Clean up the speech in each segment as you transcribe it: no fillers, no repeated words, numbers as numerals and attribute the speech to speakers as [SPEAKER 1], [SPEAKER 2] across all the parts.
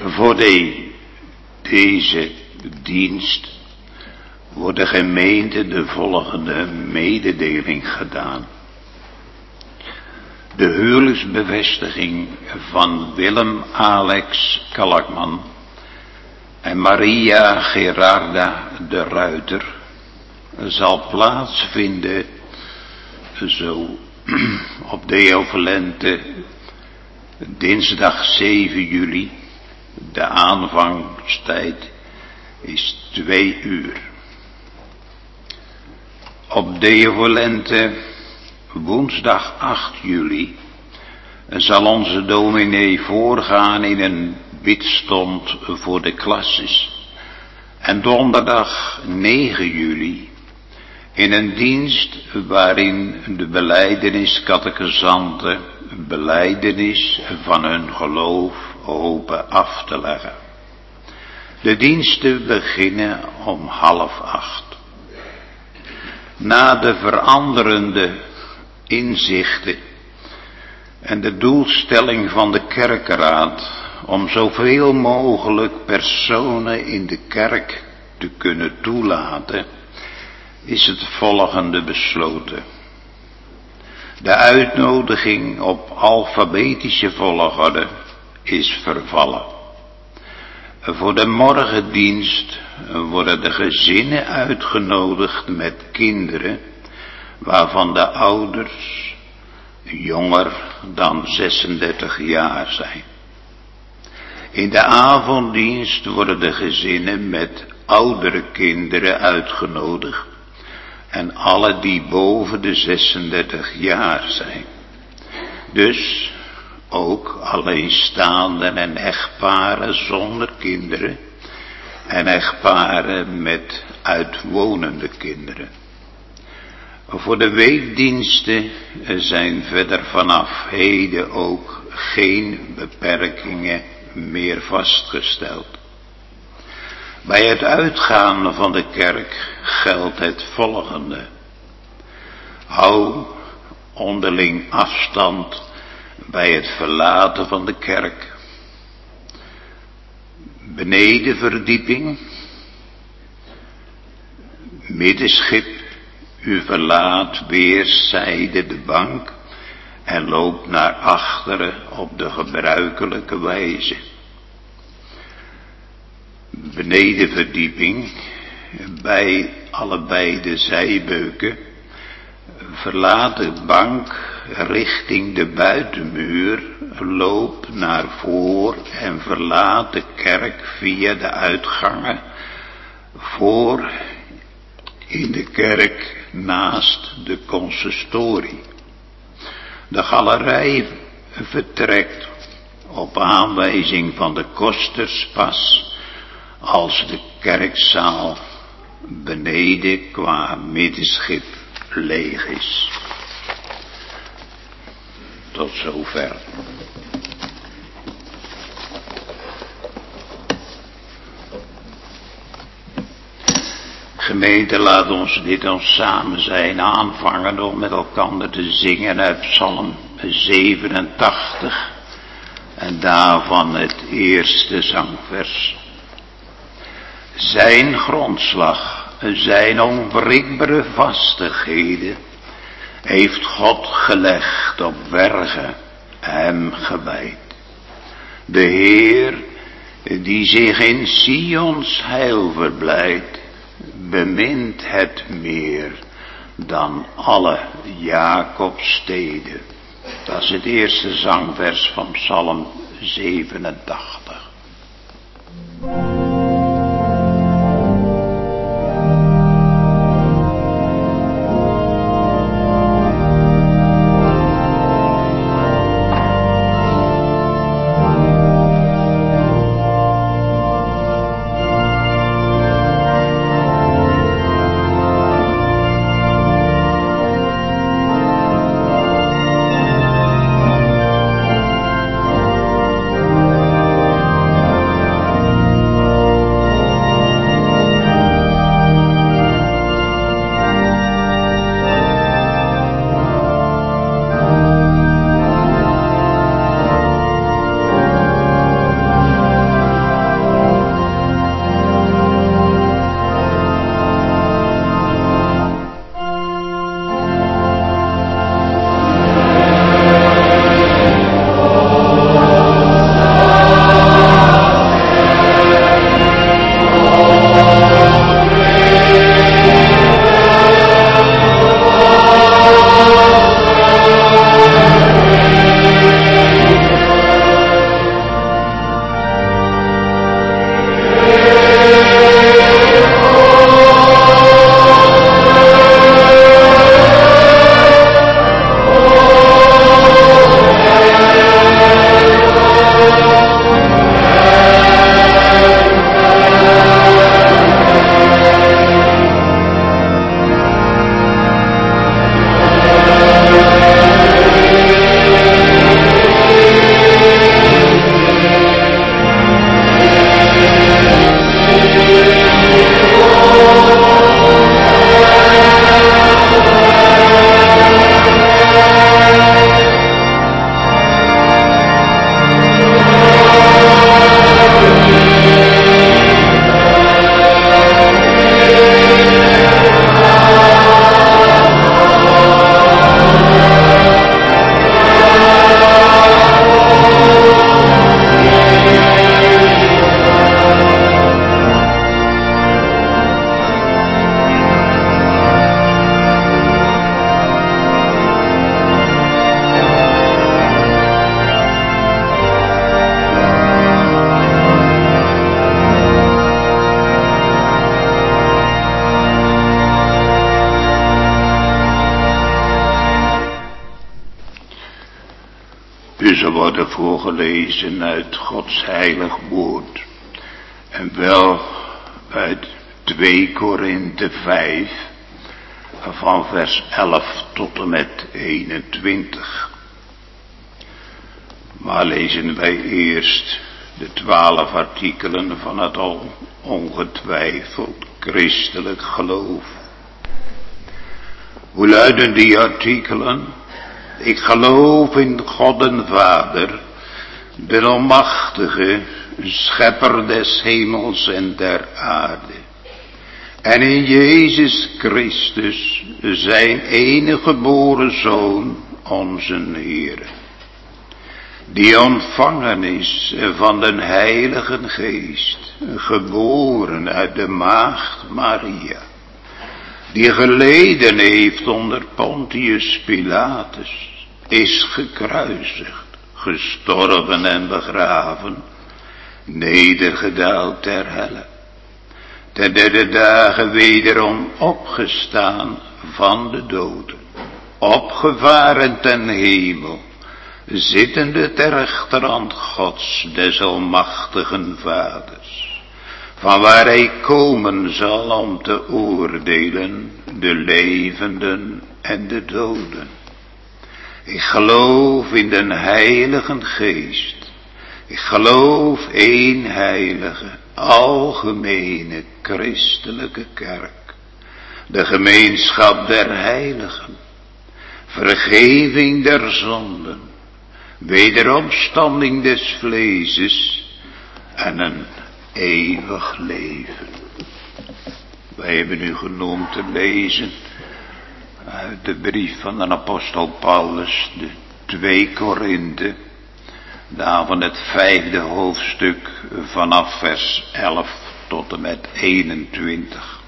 [SPEAKER 1] Voor deze dienst wordt de gemeente de volgende mededeling gedaan. De huwelijksbevestiging van Willem Alex Kalkman en Maria Gerarda de Ruiter zal plaatsvinden zo op Deo Volente dinsdag 7 juli. De aanvangstijd is 2 uur. Op Deo Volente woensdag 8 juli zal onze dominee voorgaan in een bidstond voor de klasses. En donderdag 9 juli in een dienst waarin de belijdeniscatechisanten belijdenis van hun geloof hopen af te leggen. De diensten beginnen om 7:30. Na de veranderende inzichten en de doelstelling van de kerkenraad om zoveel mogelijk personen in de kerk te kunnen toelaten, is het volgende besloten. De uitnodiging op alfabetische volgorde is vervallen. Voor de morgendienst worden de gezinnen uitgenodigd met kinderen waarvan de ouders jonger dan 36 jaar zijn. In de avonddienst worden de gezinnen met oudere kinderen uitgenodigd en alle die boven de 36 jaar zijn. Dus ook alleenstaanden en echtparen zonder kinderen en echtparen met uitwonende kinderen. Voor de weekdiensten zijn verder vanaf heden ook geen beperkingen meer vastgesteld. Bij het uitgaan van de kerk geldt het volgende. Hou onderling afstand bij het verlaten van de kerk. Benedenverdieping, middenschip, u verlaat weerszijden de bank en loopt naar achteren op de gebruikelijke wijze. Benedenverdieping, bij allebei de zijbeuken, verlaat de bank richting de buitenmuur, loop naar voor en verlaat de kerk via de uitgangen voor in de kerk naast de consistorie. De galerij vertrekt op aanwijzing van de kosters pas als de kerkzaal beneden qua middenschip leeg is. Tot zover. Gemeente, laat ons dit ons samen zijn aanvangen om met elkaar te zingen uit Psalm 87 en daarvan het eerste zangvers. Zijn grondslag, zijn onwrikbare vastigheden, heeft God gelegd op bergen, hem gewijd. De Heer, die zich in Sions heil verblijdt, bemint het meer dan alle Jacobsteden. Dat is het eerste zangvers van Psalm 87. worden voorgelezen uit Gods heilig woord. En wel uit 2 Korinthe 5, van vers 11 tot en met 21. Maar lezen wij eerst de 12 artikelen van het al ongetwijfeld christelijk geloof. Hoe luiden die artikelen? Ik geloof in God en Vader, de almachtige, schepper des hemels en der aarde. En in Jezus Christus, zijn enige geboren Zoon, onze Heer, die ontvangen is van den Heilige Geest, geboren uit de maagd Maria, die geleden heeft onder Pontius Pilatus, is gekruisigd, gestorven en begraven, nedergedaald ter helle, ten 3e dagen wederom opgestaan van de doden, opgevaren ten hemel, zittende ter rechterhand Gods des almachtigen Vaders, van waar hij komen zal om te oordelen de levenden en de doden. Ik geloof in den Heilige Geest. Ik geloof één heilige, algemene, christelijke kerk, de gemeenschap der heiligen, vergeving der zonden, wederopstanding des vleeses en een eeuwig leven. Wij hebben u genoemd te lezen uit de brief van de apostel Paulus, de 2 Korinthe, daarvan het 5e hoofdstuk vanaf vers 11 tot en met 21.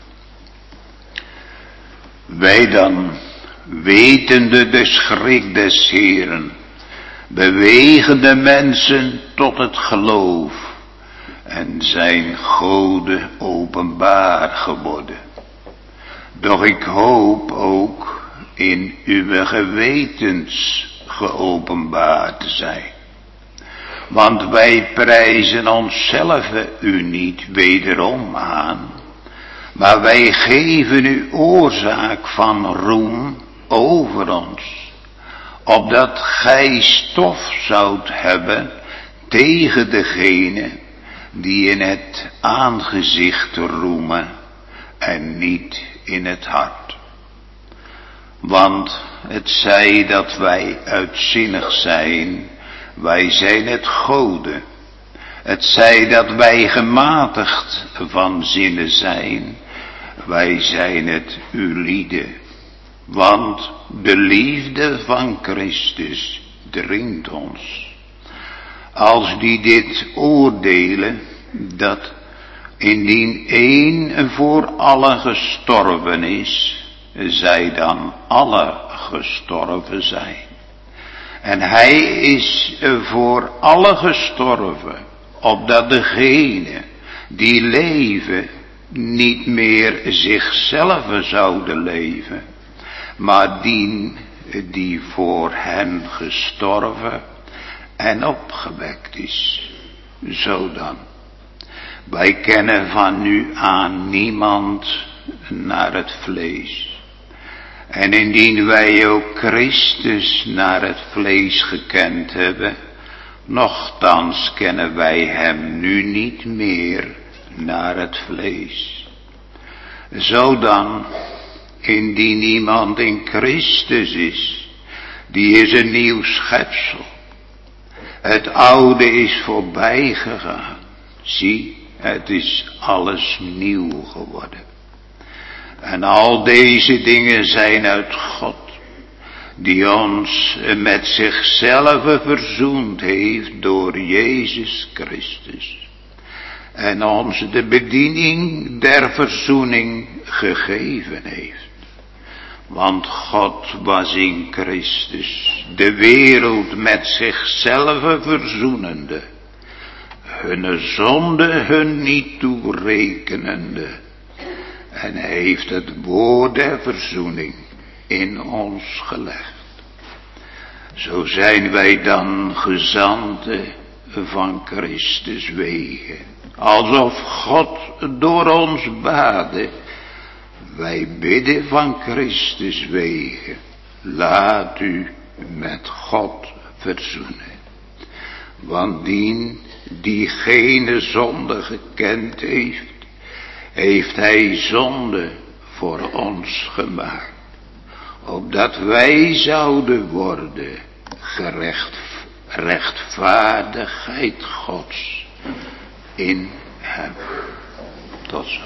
[SPEAKER 1] Wij dan, wetende de schrik des Heeren, bewegen de mensen tot het geloof en zijn goden openbaar geworden. Doch ik hoop ook in uw gewetens geopenbaard te zijn. Want wij prijzen onszelf u niet wederom aan, maar wij geven u oorzaak van roem over ons, opdat gij stof zoudt hebben tegen degene die in het aangezicht roemen en niet in het hart. Want het zij dat wij uitzinnig zijn, wij zijn het gode. Het zij dat wij gematigd van zinnen zijn, wij zijn het uw lieden. Want de liefde van Christus dringt ons. Als die dit oordelen, dat indien één voor allen gestorven is, zij dan alle gestorven zijn. En hij is voor allen gestorven, opdat degene die leven niet meer zichzelf zouden leven, maar die voor hen gestorven en opgewekt is. Zo dan. Wij kennen van nu aan niemand naar het vlees. En indien wij ook Christus naar het vlees gekend hebben, nochtans kennen wij hem nu niet meer naar het vlees. Zo dan, indien iemand in Christus is, die is een nieuw schepsel. Het oude is voorbij gegaan. Zie, het is alles nieuw geworden. En al deze dingen zijn uit God, die ons met zichzelf verzoend heeft door Jezus Christus. En ons de bediening der verzoening gegeven heeft. Want God was in Christus, de wereld met zichzelf verzoenende, hunne zonde hun niet toerekenende, en heeft het woord der verzoening in ons gelegd. Zo zijn wij dan gezanten van Christus wegen, alsof God door ons baden. Wij bidden van Christus wegen, laat u met God verzoenen. Want die geen zonde gekend heeft, heeft hij zonde voor ons gemaakt, opdat wij zouden worden rechtvaardigheid Gods in hem. Tot zo.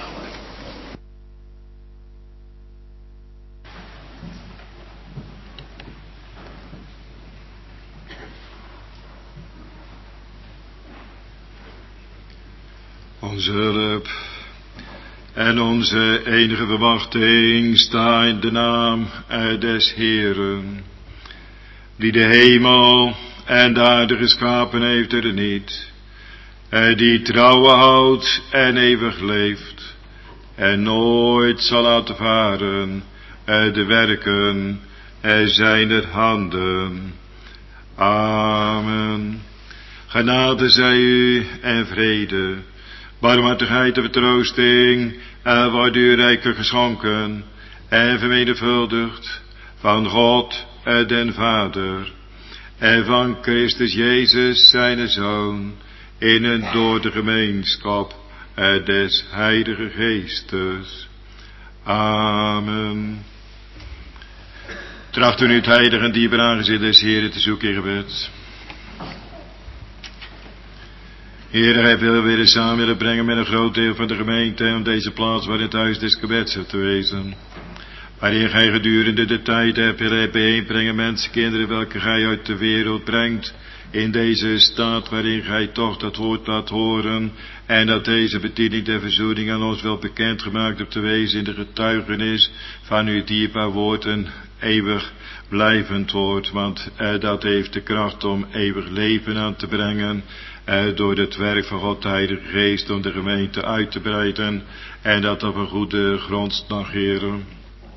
[SPEAKER 2] Onze hulp en onze enige verwachting sta in de naam des Heeren, die de hemel en de aarde geschapen heeft er niet, die trouwen houdt en eeuwig leeft, en nooit zal laten varen de werken zijner handen. Amen. Genade zij u en vrede, barmhartigheid en vertroosting wordt u rijkelijk geschonken en vermenigvuldigd van God den Vader en van Christus Jezus zijn Zoon in en door de gemeenschap des Heilige Geestes. Amen. Tracht u nu het heilige en dierbare aangezicht des Heeren te zoeken in gebed. Heer, gij wil weer samen willen brengen met een groot deel van de gemeente om deze plaats waar het huis des gebeds hebt te wezen. Waarin gij gedurende de tijd hebt willen bijeenbrengen mensenkinderen welke gij uit de wereld brengt, in deze staat waarin gij toch dat woord laat horen en dat deze bediening der verzoening aan ons wel bekendgemaakt hebt te wezen in de getuigenis van uw dierbaar woord en eeuwig blijvend woord, want dat heeft de kracht om eeuwig leven aan te brengen door het werk van God de Heilige Geest om de gemeente uit te breiden en dat op een goede grond negeren.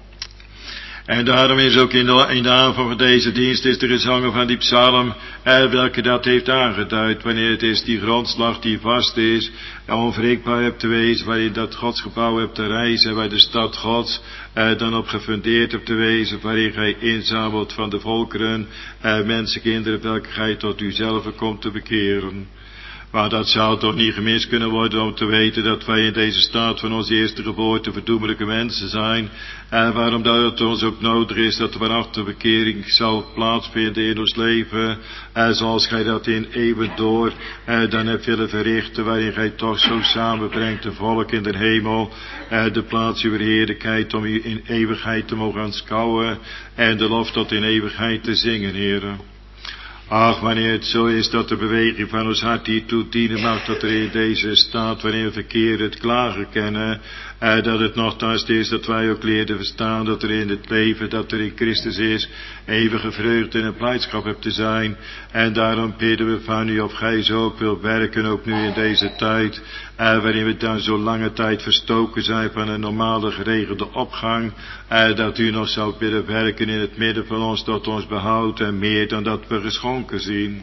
[SPEAKER 2] En daarom is ook in de aanvang van deze dienst is de gezangen van die psalm, welke dat heeft aangeduid, wanneer het is die grondslag die vast is, onwrikbaar hebt te wezen, waarin dat Godsgebouw hebt te reizen, waar de stad Gods dan op gefundeerd hebt te wezen, waarin gij inzamelt van de volkeren, mensenkinderen, welke gij tot uzelf komt te bekeren. Maar dat zou toch niet gemist kunnen worden om te weten dat wij in deze staat van onze eerste geboorte verdoemelijke mensen zijn. En waarom dat het ons ook nodig is dat er vanaf de bekering zal plaatsvinden in ons leven. Zoals gij dat in eeuwen door dan hebt willen verrichten, waarin gij toch zo samenbrengt de volk in de hemel. De plaats uw heerlijkheid om u in eeuwigheid te mogen aanschouwen en de lof tot in eeuwigheid te zingen, Heere. Ach, wanneer het zo is dat de beweging van ons hart hiertoe dienen mag, dat er in deze staat, wanneer we verkeerd het klagen kennen, dat het nogthans is dat wij ook leerden verstaan, dat er in het leven dat er in Christus is, eeuwige vreugde en blijdschap hebt te zijn. En daarom bidden we van u of gij zo ook wilt werken, ook nu in deze tijd, waarin we dan zo lange tijd verstoken zijn van een normale geregelde opgang, dat u nog zou willen werken in het midden van ons tot ons behoud en meer dan dat we geschonken zien.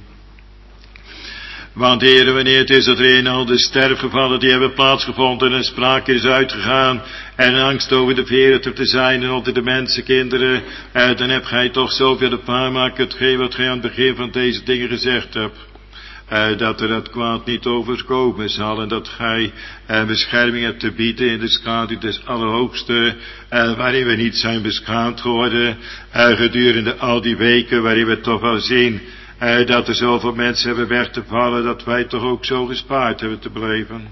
[SPEAKER 2] Want Heere, wanneer het is dat er in al de sterfgevallen die hebben plaatsgevonden en sprake is uitgegaan en angst over de wereld te zijn en onder de mensenkinderen, dan hebt gij toch zoveel de waarmaken hetgeen wat gij aan het begin van deze dingen gezegd hebt. Dat er dat kwaad niet overkomen zal en dat gij bescherming hebt te bieden in de schaduw des Allerhoogste, waarin we niet zijn beschaamd geworden gedurende al die weken waarin we toch wel zien dat er zoveel mensen hebben weg te vallen, dat wij toch ook zo gespaard hebben te blijven.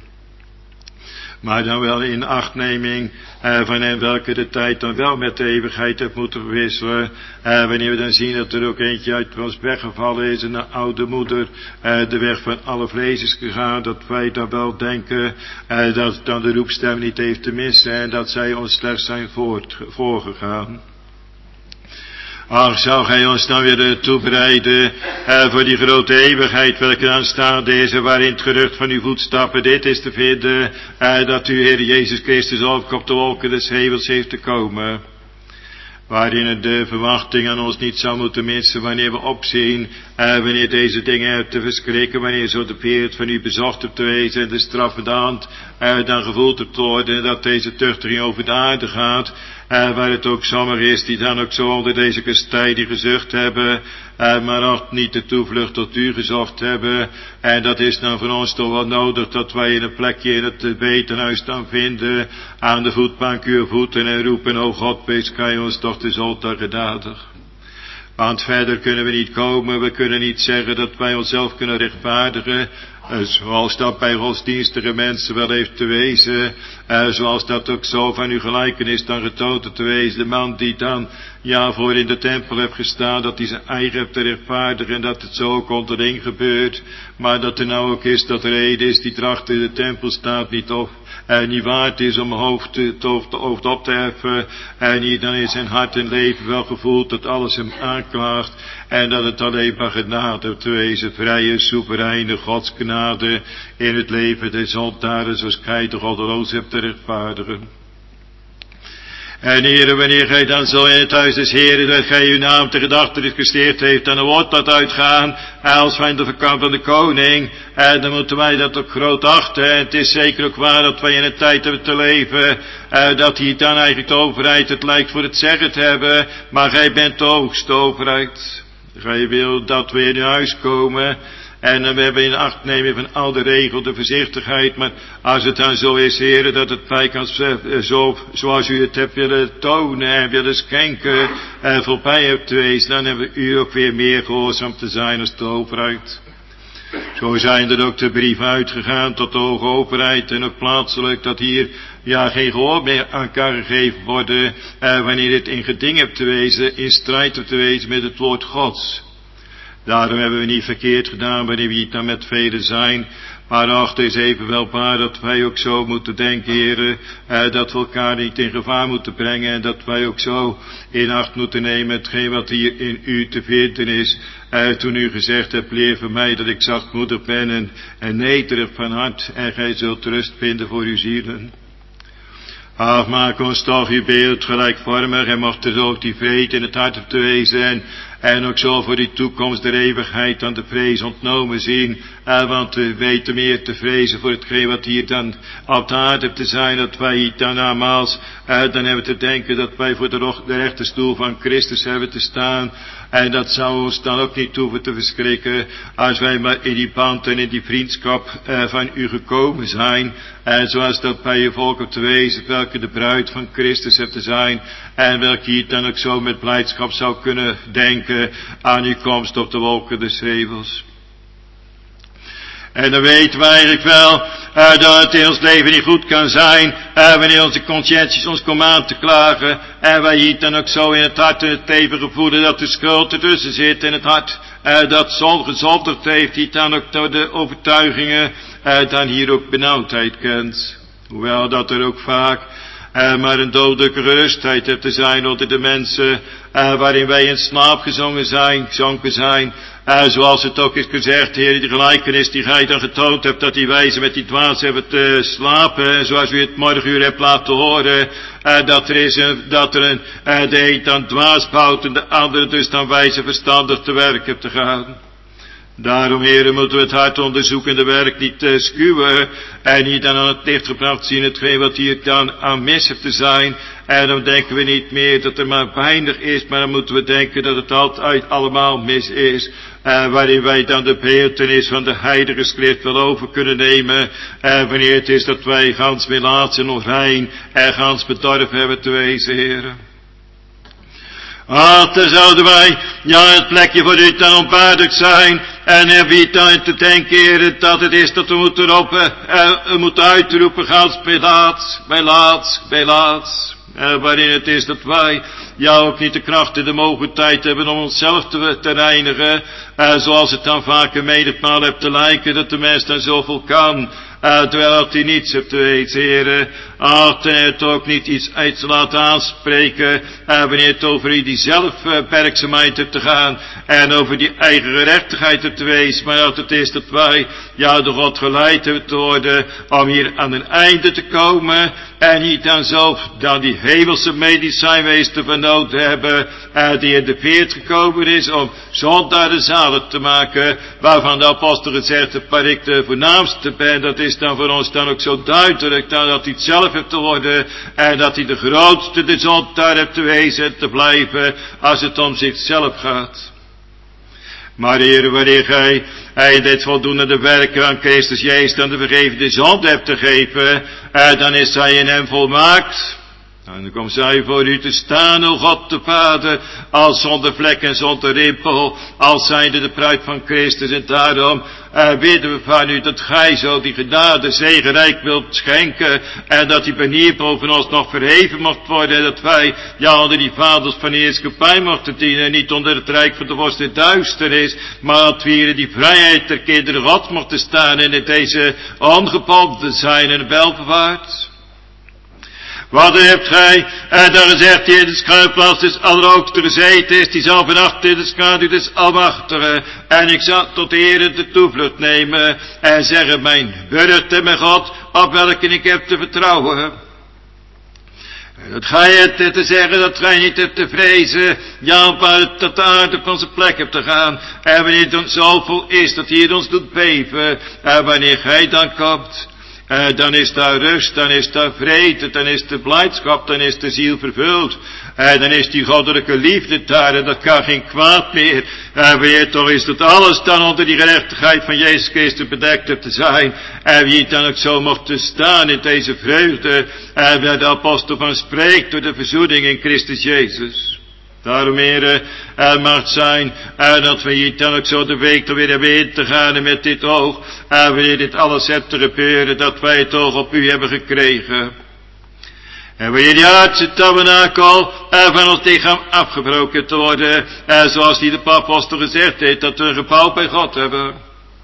[SPEAKER 2] Maar dan wel in achtneming van hen welke de tijd dan wel met de eeuwigheid heeft moeten verwisselen. Wanneer we dan zien dat er ook eentje uit ons weggevallen is, een oude moeder, de weg van alle vlees is gegaan, dat wij dan wel denken dat dan de roepstem niet heeft te missen en dat zij ons slechts zijn voorgegaan. Ach, zou gij ons dan weer toebereiden voor die grote eeuwigheid welke aanstaande is en waarin het gerucht van uw voetstappen dit is te vinden, dat uw Heer Jezus Christus op de wolken des hemels heeft te komen. waarin de verwachting aan ons niet zou moeten missen wanneer we opzien, wanneer deze dingen hebben te verschrikken, wanneer zo de peert van u bezocht hebt te wezen en de straffende hand dan gevoeld hebt te worden, dat deze tuchtiging over de aarde gaat, waar het ook sommigen is die dan ook zo onder deze kastijding gezucht hebben, maar ook niet de toevlucht tot u gezocht hebben. En dat is dan voor ons toch wel nodig dat wij een plekje in het betenhuis dan vinden, aan de voetbank uw voeten en roepen, o God, wees gij ons toch de zondag genadig. Want verder kunnen we niet komen, we kunnen niet zeggen dat wij onszelf kunnen rechtvaardigen, zoals dat bij godsdienstige mensen wel heeft te wezen, zoals dat ook zo van uw gelijkenis dan getoond te wezen, de man die dan voor in de tempel heeft gestaan, dat hij zijn eigen heeft te rechtvaardigen en dat het zo ook onderling gebeurt, maar dat er nou ook is dat er reden is die erachter in de tempel staat niet waard is om hoofd op te heffen, en die dan in zijn hart en leven wel gevoelt dat alles hem aanklaagt, en dat het alleen maar genade te wezen, vrije, soevereine godsgenade in het leven des zondaren, zoals gij de goddeloos hebt te rechtvaardigen. En Heere, wanneer gij dan zo in het huis des Heeren, dat gij uw naam te gedachtenis gesteerd heeft, dan wordt dat uitgaan, als van de kant van de koning, dan moeten wij dat ook groot achten. En het is zeker ook waar dat wij in een tijd hebben te leven, dat hier dan eigenlijk de overheid het lijkt voor het zeggen te hebben, maar gij bent de hoogste overheid. Gij wil dat we in uw huis komen, en we hebben in acht nemen van al de regel, de voorzichtigheid, maar als het dan zo is, Heere, dat het bij kan zoals u het hebt willen tonen en willen schenken, voorbij hebt te wezen, dan hebben we u ook weer meer gehoorzaam te zijn als de overheid. Zo zijn er ook de brieven uitgegaan tot de hoge overheid en ook plaatselijk dat hier geen gehoor meer aan kan gegeven worden, wanneer het in geding hebt te wezen, in strijd hebt te wezen met het woord Gods. Daarom hebben we niet verkeerd gedaan wanneer we hier dan met velen zijn. Maar ach, het is evenwel waar dat wij ook zo moeten denken, Heere, dat we elkaar niet in gevaar moeten brengen. En dat wij ook zo in acht moeten nemen hetgeen wat hier in u te vinden is. Toen u gezegd hebt, leer van mij dat ik zachtmoedig ben en nederig van hart. En gij zult rust vinden voor uw zielen. Ach, maak ons toch uw beeld gelijkvormig en mocht er ook die vrede in het hart op te wezen en ook zo voor die toekomst der eeuwigheid aan de vrees ontnomen zien, want we weten meer te vrezen voor hetgeen wat hier dan op de aarde te zijn, dat wij hier dan namaals, dan hebben we te denken dat wij voor de rechterstoel van Christus hebben te staan, en dat zou ons dan ook niet hoeven te verschrikken, als wij maar in die band en in die vriendschap van u gekomen zijn, en zoals dat bij je volk op te wezen, welke de bruid van Christus hebt te zijn, en welke hier dan ook zo met blijdschap zou kunnen denken aan uw komst op de wolken des hemels. En dan weten wij eigenlijk wel dat het in ons leven niet goed kan zijn, wanneer onze conscienties ons komen aan te klagen, en wij hier dan ook zo in het hart en het leven gevoelen dat de schuld ertussen zit in het hart, dat gezondigd heeft, die dan ook door de overtuigingen dan hier ook benauwdheid kent. Hoewel dat er ook vaak maar een dodelijke gerustheid heeft te zijn onder de mensen, waarin wij in slaap gezonken zijn, zoals het ook is gezegd, Heer, die gelijkenis die gij dan getoond hebt, dat die wijzen met die dwaas hebben te slapen, zoals u het morgenuur hebt laten horen, dat er de een dan dwaas bouwt en de andere dus dan wijze verstandig te werk hebt te gaan. Daarom, heren, moeten we het hart onderzoekende werk niet schuwen en niet dan aan het licht gebracht zien hetgeen wat hier dan aan mis heeft te zijn. En dan denken we niet meer dat er maar weinig is, maar dan moeten we denken dat het altijd allemaal mis is. Waarin wij dan de beeltenis van de heilige schrift wel over kunnen nemen. Wanneer het is dat wij gans melaats en onrein en gans bedorven hebben te wezen, heren. Dan zouden wij, het plekje voor u dan onwaardig zijn, en hebben we dan te denken, heren, dat het is dat we moeten uitroepen, gans Melaats, waarin het is dat wij, ook niet de kracht en de mogelijkheid hebben om onszelf te reinigen, zoals het dan vaker menigmaal hebt te lijken, dat de mens dan zoveel kan, terwijl hij niets hebt te weten, Heere. Het ook niet iets uit te laten aanspreken, wanneer het over die zelfwerkzaamheid hebt te gaan, en over die eigen gerechtigheid hebt te wezen, maar dat het is dat wij, door God geleid hebben te worden, om hier aan een einde te komen, en niet dan zelf dan die hemelse medicijnwezen van nood hebben, die in de veert gekomen is, om zondaren zalig te maken, waarvan de apostel gezegd heeft, waar ik de voornaamste ben, dat is dan voor ons dan ook zo duidelijk, dat hij het zelf heeft te worden, en dat hij de grootste de zondaar heeft te wezen en te blijven, als het om zichzelf gaat. Maar Heer, wanneer gij in dit voldoende werken aan Christus Jezus dan de vergevende zonde hebt te geven, dan is hij in hem volmaakt. En dan komt zij voor u te staan, o God de Vader, als zonder vlek en zonder rimpel, als zijnde de bruid van Christus. En daarom bidden we van u dat gij zo die genade zegenrijk wilt schenken, en dat die banier boven ons nog verheven mocht worden, en dat wij onder die vaders van de heerschappij mochten dienen, en niet onder het rijk van de vorst der duisternis, maar dat we hier in die vrijheid der kinderen God mochten staan, en in deze ongebonden zijn en welbewaard. Wat hebt gij daar gezegd, die in de schuilplaats des Allerhoogste gezeten is, die zal vannacht in de schaduw des Almachtige. En ik zal tot de Heere de toevlucht nemen en zeggen, mijn burcht en mijn God, op welke ik heb te vertrouwen. En dat gij het te zeggen, dat gij niet hebt te vrezen, op uit de aarde van zijn plek hebt te gaan. En wanneer het dan zoveel is, dat hier ons doet beven, en wanneer gij dan komt, dan is daar rust, dan is daar vrede, dan is de blijdschap, dan is de ziel vervuld. Dan is die goddelijke liefde daar, en dat kan geen kwaad meer. Wanneer toch is dat alles dan onder die gerechtigheid van Jezus Christus bedekt hebt te zijn. En wie het dan ook zo mocht te staan in deze vreugde, waar de apostel van spreekt, door de verzoening in Christus Jezus. Daarom, Heere, mag het zijn dat we hier dan ook zo de week er weer hebben in te gaan, en met dit oog, wanneer dit alles hebt te gebeuren, dat wij het oog op u hebben gekregen. En wanneer die aardse tabernakel van ons lichaam afgebroken te worden, zoals die de apostel gezegd heeft, dat we een gebouw bij God hebben.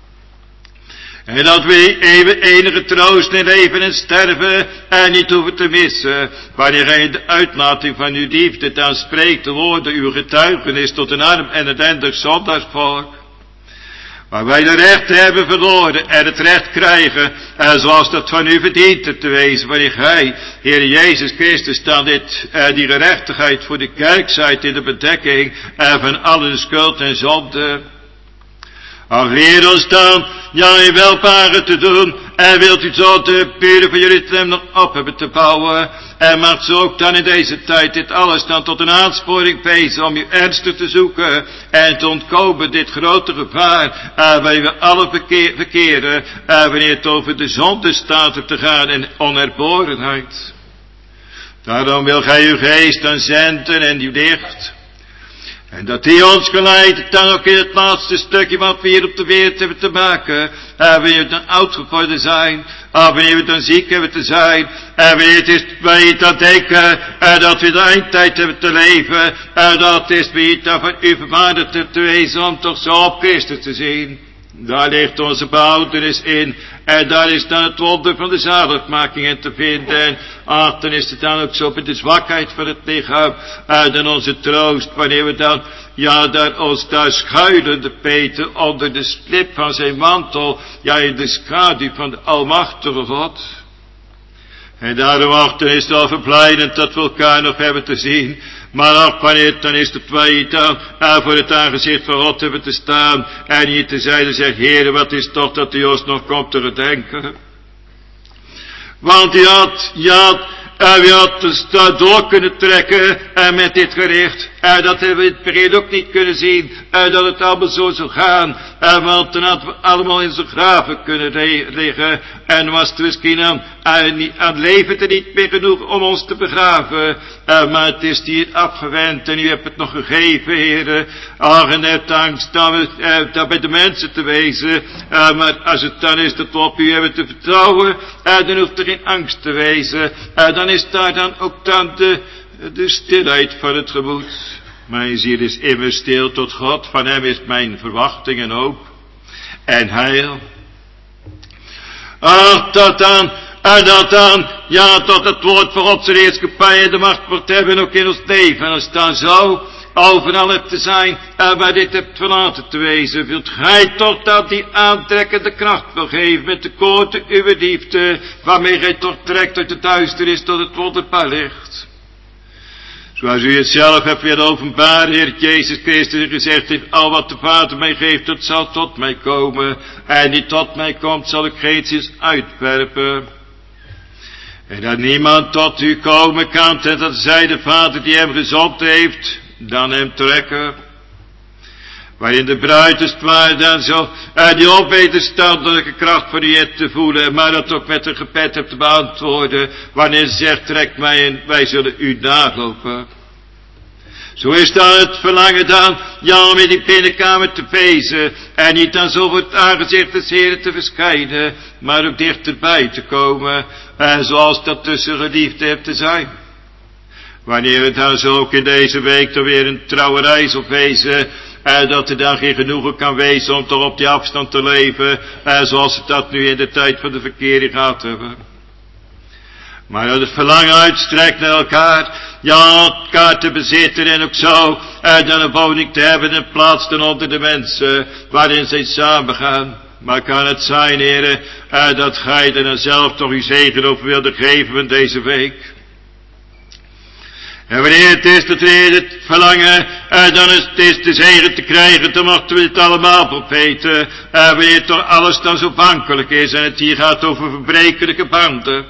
[SPEAKER 2] En dat we enige troost in leven en sterven en niet hoeven te missen. Wanneer gij in de uitlating van uw liefde dan spreekt de woorden uw getuigenis tot een arm en een ellendig zondaarsvolk. Waar wij de rechten hebben verloren en het recht krijgen, zoals dat van u verdient te wezen. Wanneer gij, Heer Jezus Christus, dan die gerechtigheid voor de kerk zijt in de bedekking van alle schuld en zonde. Ach, leer ons dan, in welvaren te doen, en wilt u zo de buren van jullie hem nog op hebben te bouwen, en maakt zo ook dan in deze tijd dit alles dan tot een aansporing wezen om u ernstig te zoeken, en te ontkomen dit grote gevaar, waarin we alle verkeren, wanneer het over de zonde staat te gaan en onherborenheid. Daarom wil gij uw geest dan zenden en uw licht, en dat die ons geleidt dan ook in het laatste stukje wat we hier op de wereld hebben te maken. Wanneer we dan oud geworden zijn. Wanneer we dan ziek hebben te zijn. Wanneer het is wij dan denken dat we de eindtijd hebben te leven. Dat is wie dan van u verwaardigd te wezen om toch zo op Christus te zien. Daar ligt onze behoudenis in. En daar is dan het wonder van de zaligmaking in te vinden. En dan is het dan ook zo bij de zwakheid van het lichaam. Dan onze troost, wanneer we dan, ons daar schuilende Peter onder de slip van zijn mantel. In de schaduw van de almachtige God. En daarom is het wel verblijdend dat we elkaar nog hebben te zien. Maar wanneer dan is het wij dan voor het aangezicht van God hebben te staan. En hier te zijde zegt, Heere, wat is toch dat u ons nog komt te gedenken. Want u had dus door kunnen trekken met dit gericht. Dat hebben we in het begin ook niet kunnen zien. Dat het allemaal zo zou gaan. Want dan hadden we allemaal in zijn graven kunnen liggen. En was er misschien aan leven er niet meer genoeg om ons te begraven. Maar het is hier afgewend. En u hebt het nog gegeven, heren. En het angst dan bij de mensen te wezen. Maar als het dan is dat we op u hebben te vertrouwen. Dan hoeft er geen angst te wezen. Dan is daar dan ook dan de stilheid van het gemoed. Mijn ziel is immers stil tot God, van hem is mijn verwachting en hoop en heil. Ach, tot dan, ja, tot het woord van God zijn heerschappij en de macht wordt hebben ook in ons leven. En als het dan zo overal hebt te zijn en waar dit hebt verlaten te wezen, wilt gij toch dat die aantrekkende kracht wil geven met de koorten uw liefde, waarmee gij toch trekt uit het duisternis tot het wonderbaar licht. Zoals u het zelf hebt willen openbaren, Heer Jezus Christus, gezegd heeft, al wat de Vader mij geeft, dat zal tot mij komen. En die tot mij komt, zal ik geen zins uitwerpen. En dat niemand tot u komen kan, tenzij zij de Vader die hem gezond heeft, dan hem trekken. Waarin de bruid is waar dan zo, die onwederstandelijke kracht van u hebt te voelen, maar dat ook met een gebed hebt te beantwoorden, wanneer ze zegt, trek mij en wij zullen u nalopen. Zo is dan het verlangen dan, ja, om in die binnenkamer te wezen, en niet dan zo voor het aangezicht des Heren te verschijnen, maar ook dichterbij te komen, en zoals dat tussen geliefden hebt te zijn. Wanneer het dan zo ook in deze week toch weer een trouwerij zal wezen, dat er dan geen genoegen kan wezen om toch op die afstand te leven, zoals het dat nu in de tijd van de verkering gaat hebben. Maar dat het verlangen uitstrekt naar elkaar, ja, elkaar te bezitten en ook zo, dan een woning te hebben en plaats ten onder de mensen, waarin zij samen gaan. Maar kan het zijn, heren, dat gij er dan zelf toch uw zegen over wilde geven van deze week? En wanneer het is dat we het verlangen, dan is het de zegen te krijgen, dan mochten we het allemaal opeten. Wanneer toch alles dan zo bankelijk is en het hier gaat over verbrekelijke banden.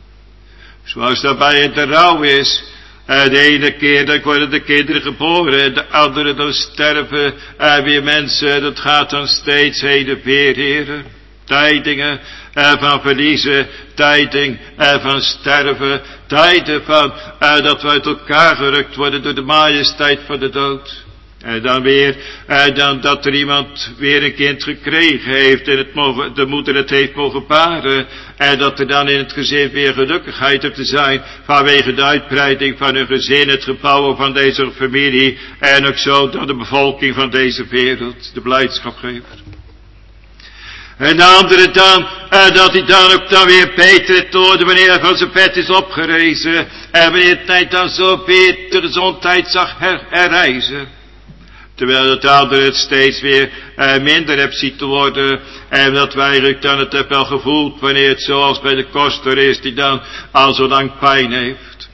[SPEAKER 2] Zoals dat bij het de rouw is. De ene keer dan worden de kinderen geboren, de andere dan sterven. Weer mensen, dat gaat dan steeds heen en weer, heren. Tijdingen van verliezen, tijding van sterven, tijden van dat we uit elkaar gerukt worden door de majesteit van de dood. En dan weer, dan dat er iemand weer een kind gekregen heeft en de moeder het heeft mogen baren. En dat er dan in het gezin weer gelukkigheid op te zijn vanwege de uitbreiding van hun gezin, het gebouwen van deze familie. En ook zo dan de bevolking van deze wereld, de blijdschap geeft. En de andere dan, dat hij dan ook dan weer beter te worden wanneer hij van zijn bed is opgerezen. En wanneer hij dan zo beter de gezondheid zag herrijzen. Terwijl het andere het steeds weer minder hebt zien te worden. En dat wij eigenlijk dan het heb wel gevoeld wanneer het zoals bij de koster is die dan al zo lang pijn heeft.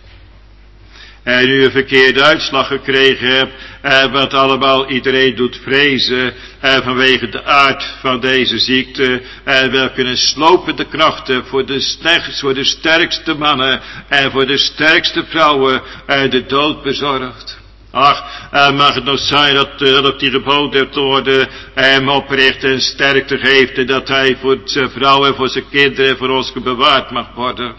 [SPEAKER 2] En u een verkeerde uitslag gekregen hebt, wat allemaal iedereen doet vrezen, vanwege de aard van deze ziekte, welke een slopende kracht heeft voor de sterkste mannen en voor de sterkste vrouwen de dood bezorgt. Ach, mag het nog zijn dat op die geboden hebt te worden hem opricht en sterkte geeft en dat hij voor zijn vrouw en voor zijn kinderen en voor ons bewaard mag worden.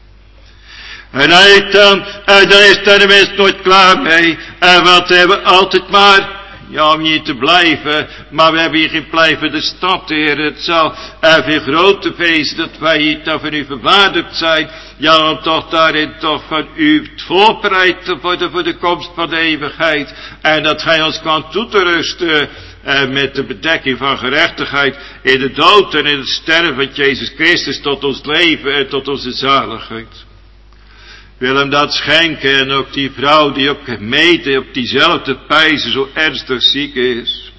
[SPEAKER 2] En hij dan is daar de mens nooit klaar mee. Want we hebben altijd maar, ja, om niet te blijven, maar we hebben hier geen blijvende stad, Heer. Het zal veel groter wezen dat wij hier dan van u verwaardigd zijn. Ja, om toch daarin toch van u voorbereid te worden voor de komst van de eeuwigheid. En dat gij ons kan toe te rusten met de bedekking van gerechtigheid in de dood en in het sterven van Jezus Christus tot ons leven en tot onze zaligheid. Wil hem dat schenken en ook die vrouw die ook mede op diezelfde wijze zo ernstig ziek is.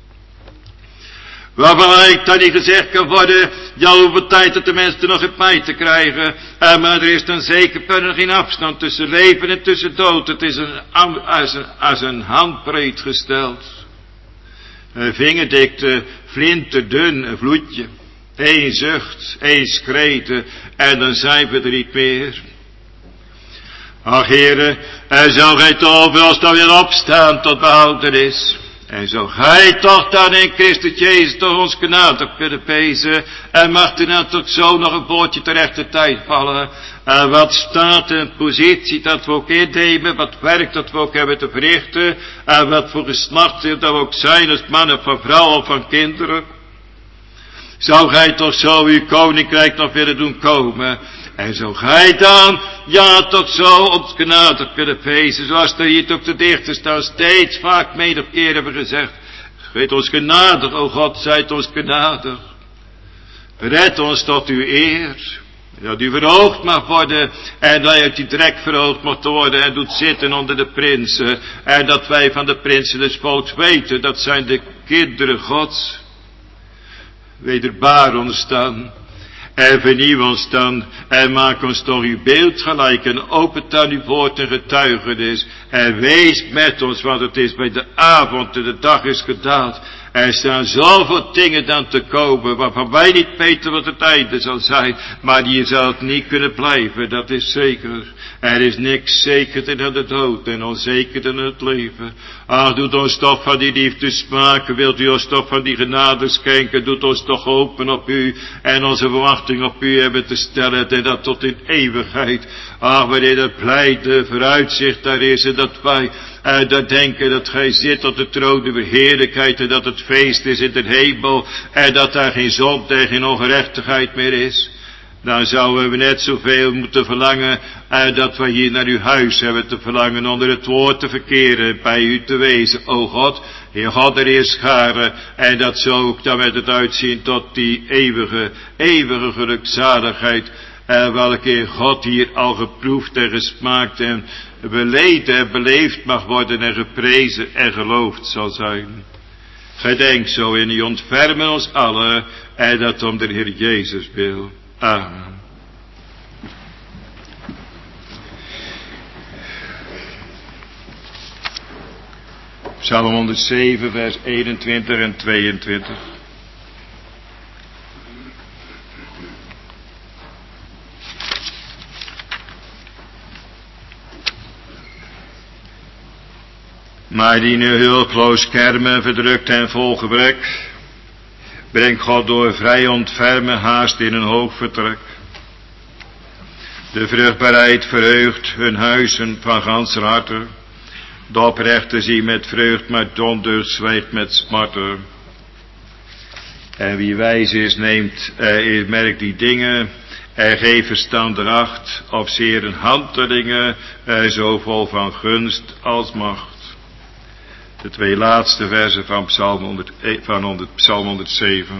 [SPEAKER 2] Waarvan eigenlijk dan niet gezegd kan worden, ja, hoeveel tijd dat de mensen er nog in pijn te krijgen. Maar er is dan zeker verder geen afstand tussen leven en tussen dood. Het is als een handbreed gesteld. Een vingerdikte, flinterdun, een vloedje. Eén zucht, één schreden en dan zijn we er niet meer. Ach, heren, en zou gij toch als dan weer opstaan tot behouden is. En zou gij toch dan in Christus Jezus toch ons genade kunnen pezen. En mag er dan toch zo nog een woordje terecht de tijd vallen. En wat staat in positie dat we ook innemen. Wat werk dat we ook hebben te verrichten. En wat voor geslacht dat we ook zijn als mannen van vrouwen of van kinderen. Zou gij toch zo uw koninkrijk nog willen doen komen. En zo gij dan, ja, tot zo ons genadig kunnen wezen, zoals er hier ook de dichters dan steeds vaak menig keer hebben gezegd. Geet ons genadig, o God, zijt ons genadig. Red ons tot uw eer. Dat u verhoogd mag worden en dat uit die drek verhoogd mag worden en doet zitten onder de prinsen. En dat wij van de prinsen des volks weten, dat zijn de kinderen Gods. Wederbaar ons dan en vernieuw ons dan en maak ons toch uw beeld gelijk en opent dan uw woord en getuigenis. En wees met ons, want het is bij de avond en de dag is gedaald. Er staan zoveel dingen dan te komen, waarvan wij niet weten wat het einde zal zijn. Maar hier zal het niet kunnen blijven, dat is zeker. Er is niks zeker dan de dood en onzeker dan het leven. Ach, doet ons toch van die liefde smaken, wilt u ons toch van die genade schenken. Doet ons toch hopen op u en onze verwachting op u hebben te stellen. En dat tot in eeuwigheid. Ach, wanneer dat blijde vooruitzicht daar is en dat wij dat denken dat gij zit op de troon de heerlijkheid en dat het feest is in de hemel en dat daar geen zonde en geen ongerechtigheid meer is. Dan zouden we net zoveel moeten verlangen dat wij hier naar uw huis hebben te verlangen onder het woord te verkeren, bij u te wezen. O God, Heer God er is scharen en dat zo ook dan met het uitzien tot die eeuwige gelukzaligheid. Welke God hier al geproefd en gesmaakt en beleden en beleefd mag worden en geprezen en geloofd zal zijn. Gedenk zo in u ontfermen ons allen en dat om de Heer Jezus wil. Amen. Psalm 107 vers 21 en 22. Maar die nu hulploos kermen, verdrukt en vol gebrek, brengt God door vrij ontfermen haast in een hoog vertrek. De vruchtbaarheid verheugt hun huizen van ganser harte. De oprechte zie met vreugd, maar ondeugd zwijgt met smarten. En wie wijs is, merkt die dingen, geeft verstandig acht op zeer een handelingen, zo vol van gunst als macht. De twee laatste versen van Psalm 107.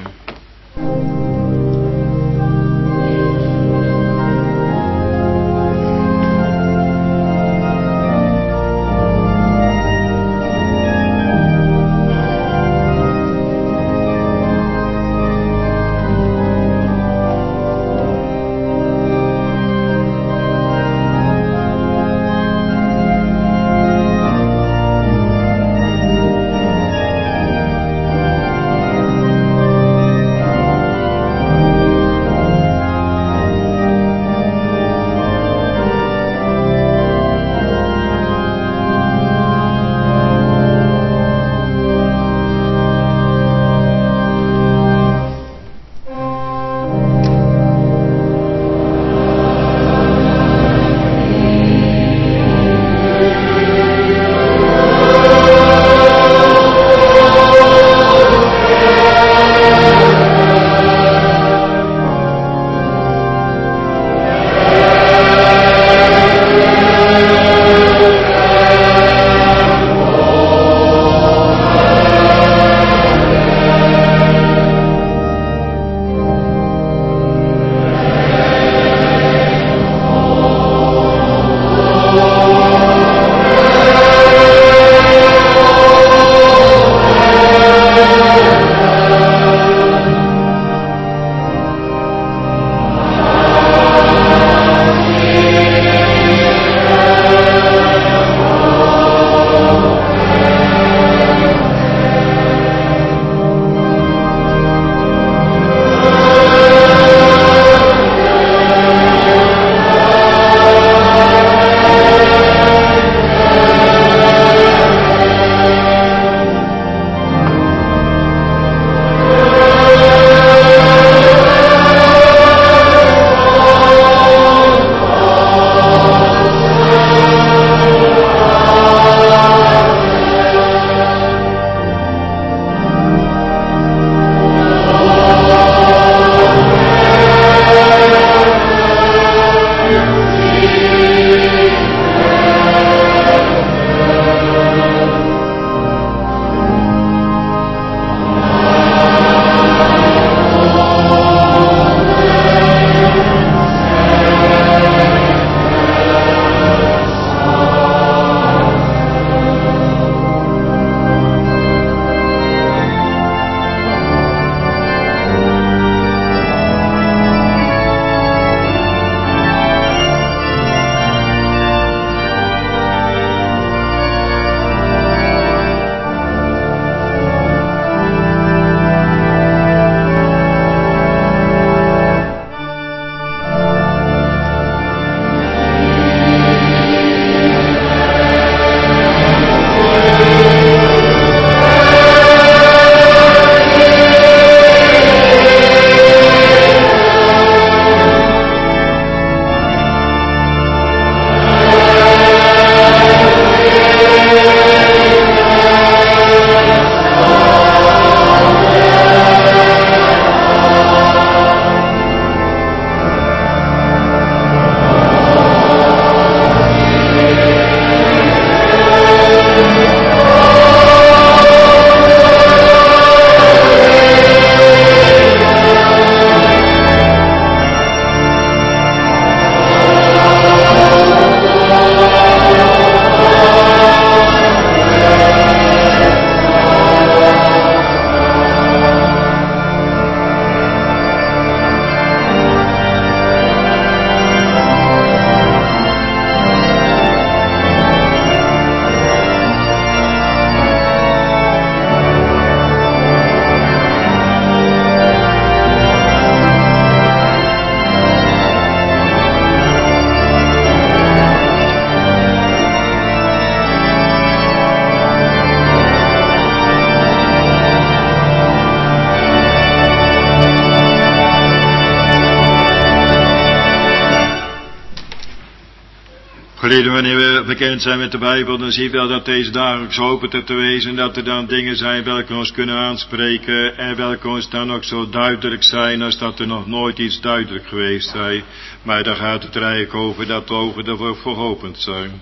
[SPEAKER 2] Geliefden, wanneer we bekend zijn met de Bijbel, dan zie je wel dat deze dagelijks open te wezen, en dat er dan dingen zijn welke ons kunnen aanspreken, en welke ons dan ook zo duidelijk zijn, als dat er nog nooit iets duidelijk geweest zijn. Maar daar gaat het er eigenlijk over dat de ogen ervoor geopend zijn.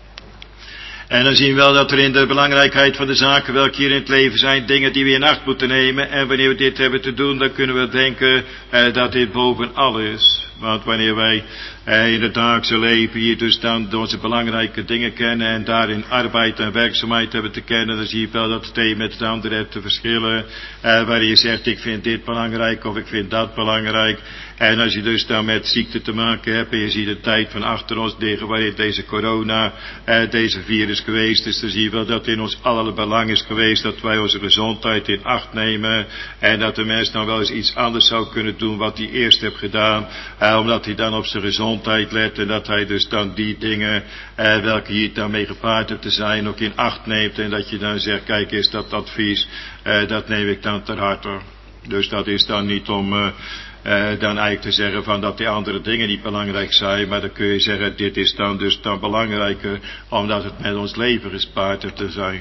[SPEAKER 2] En dan zien we wel dat er in de belangrijkheid van de zaken welke hier in het leven zijn, dingen die we in acht moeten nemen. En wanneer we dit hebben te doen, dan kunnen we denken dat dit boven al is. Want wanneer wij in het dagelijkse leven hier dus dan onze belangrijke dingen kennen en daarin arbeid en werkzaamheid hebben te kennen, dan zie je wel dat het een met het andere hebt te verschillen. Waar je zegt, ik vind dit belangrijk of ik vind dat belangrijk. En als je dus dan met ziekte te maken hebt en je ziet de tijd van achter ons liggen waarin deze corona, deze virus geweest is, dan zie je wel dat in ons allerlei belang is geweest dat wij onze gezondheid in acht nemen. En dat de mens dan wel eens iets anders zou kunnen doen wat hij eerst heeft gedaan, omdat hij dan op zijn gezondheid let en dat hij dus dan die dingen welke hier dan mee gepaard hebt te zijn ook in acht neemt. En dat je dan zegt, kijk eens dat advies, dat neem ik dan ter harte. Dus dat is dan niet om dan eigenlijk te zeggen van dat die andere dingen niet belangrijk zijn, maar dan kun je zeggen, dit is dan dus dan belangrijker, omdat het met ons leven gespaard te zijn.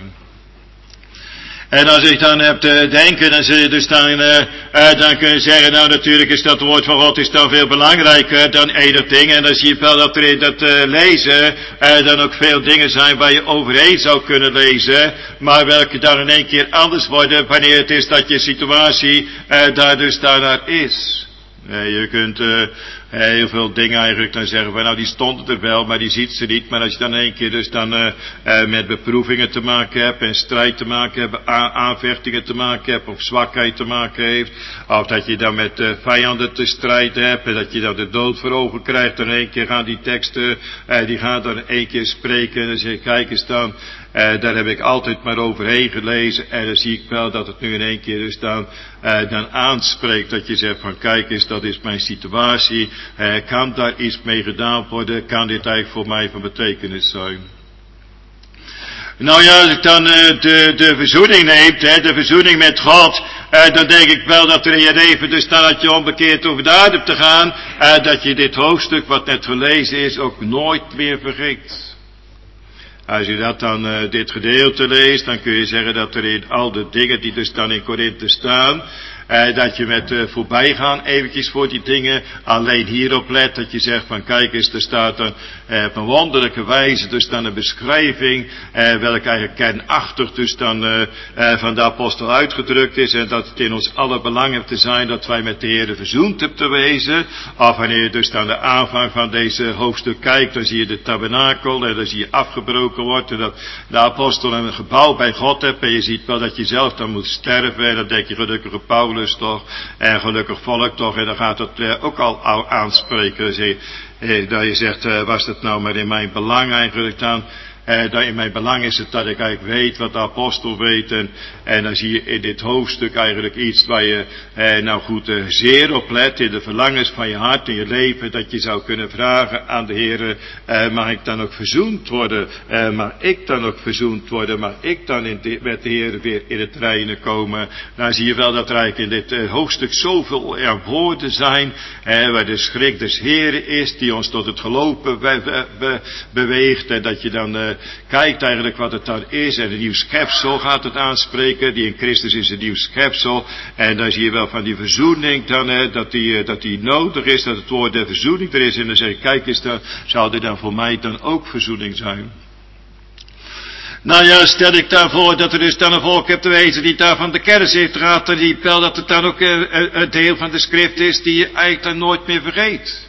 [SPEAKER 2] En als ik dan heb te denken, dan zul je dus dan kunnen zeggen, nou natuurlijk is dat woord van God is dan veel belangrijker dan enig ding. En dan zie je wel dat er in dat lezen dan ook veel dingen zijn waar je overheen zou kunnen lezen, maar welke dan in één keer anders worden wanneer het is dat je situatie daar dus daarnaar is. Je kunt heel veel dingen eigenlijk dan zeggen van nou die stond er wel, maar die ziet ze niet. Maar als je dan een keer dus dan met beproevingen te maken hebt en strijd te maken hebt, aanvechtingen te maken hebt of zwakheid te maken heeft, of dat je dan met vijanden te strijden hebt en dat je dan de dood voor ogen krijgt, dan een keer gaan die teksten, die gaan dan een keer spreken en dan zeg je kijk eens dan, daar heb ik altijd maar overheen gelezen en dan zie ik wel dat het nu in één keer dus dan aanspreekt dat je zegt van kijk eens dat is mijn situatie, kan daar iets mee gedaan worden, kan dit eigenlijk voor mij van betekenis zijn. Nou ja, als ik dan de verzoening neemt, de verzoening met God, dan denk ik wel dat er in je leven dus dan dat je onbekeerd over de aarde hebt te gaan, dat je dit hoofdstuk wat net gelezen is ook nooit meer vergeet. Als je dat dan, dit gedeelte leest, dan kun je zeggen dat er in al de dingen die dus dan in Korinthe staan, dat je met voorbijgaan eventjes voor die dingen alleen hierop let, dat je zegt van kijk eens, er staat dan op een wonderlijke wijze dus dan een beschrijving, welke eigenlijk kernachtig dus dan van de apostel uitgedrukt is en dat het in ons alle belang heeft te zijn dat wij met de Heer verzoend hebben te wezen. Of wanneer je dus dan de aanvang van deze hoofdstuk kijkt, dan zie je de tabernakel en dan zie je afgebroken wordt en dat de apostel een gebouw bij God hebt en je ziet wel dat je zelf dan moet sterven en dan denk je gelukkige Paulus toch, en gelukkig volk toch, en dan gaat het ook al aanspreken. Dat je zegt, was het nou maar in mijn belang eigenlijk dan, dat in mijn belang is het dat ik eigenlijk weet wat de apostel weet en dan zie je in dit hoofdstuk eigenlijk iets waar je nou goed zeer op let in de verlangens van je hart en je leven, dat je zou kunnen vragen aan de Heer, mag ik dan ook verzoend worden, mag ik dan ook verzoend worden, mag ik dan met de Heer weer in het reine komen. Nou zie je wel dat er eigenlijk in dit hoofdstuk zoveel woorden zijn, waar de schrik des Heeren is, die ons tot het gelopen beweegt en dat je dan kijkt eigenlijk wat het dan is en een nieuw schepsel gaat het aanspreken, die in Christus is een nieuw schepsel en dan zie je wel van die verzoening dan, dat die nodig is, dat het woord der verzoening er is en dan zeg je kijk eens, dan zou er dan voor mij dan ook verzoening zijn. Nou ja, stel ik daarvoor dat er dus dan een volk hebt te wezen die daar van de kennis heeft gehad en die wel dat het dan ook een deel van de schrift is die je eigenlijk dan nooit meer vergeet.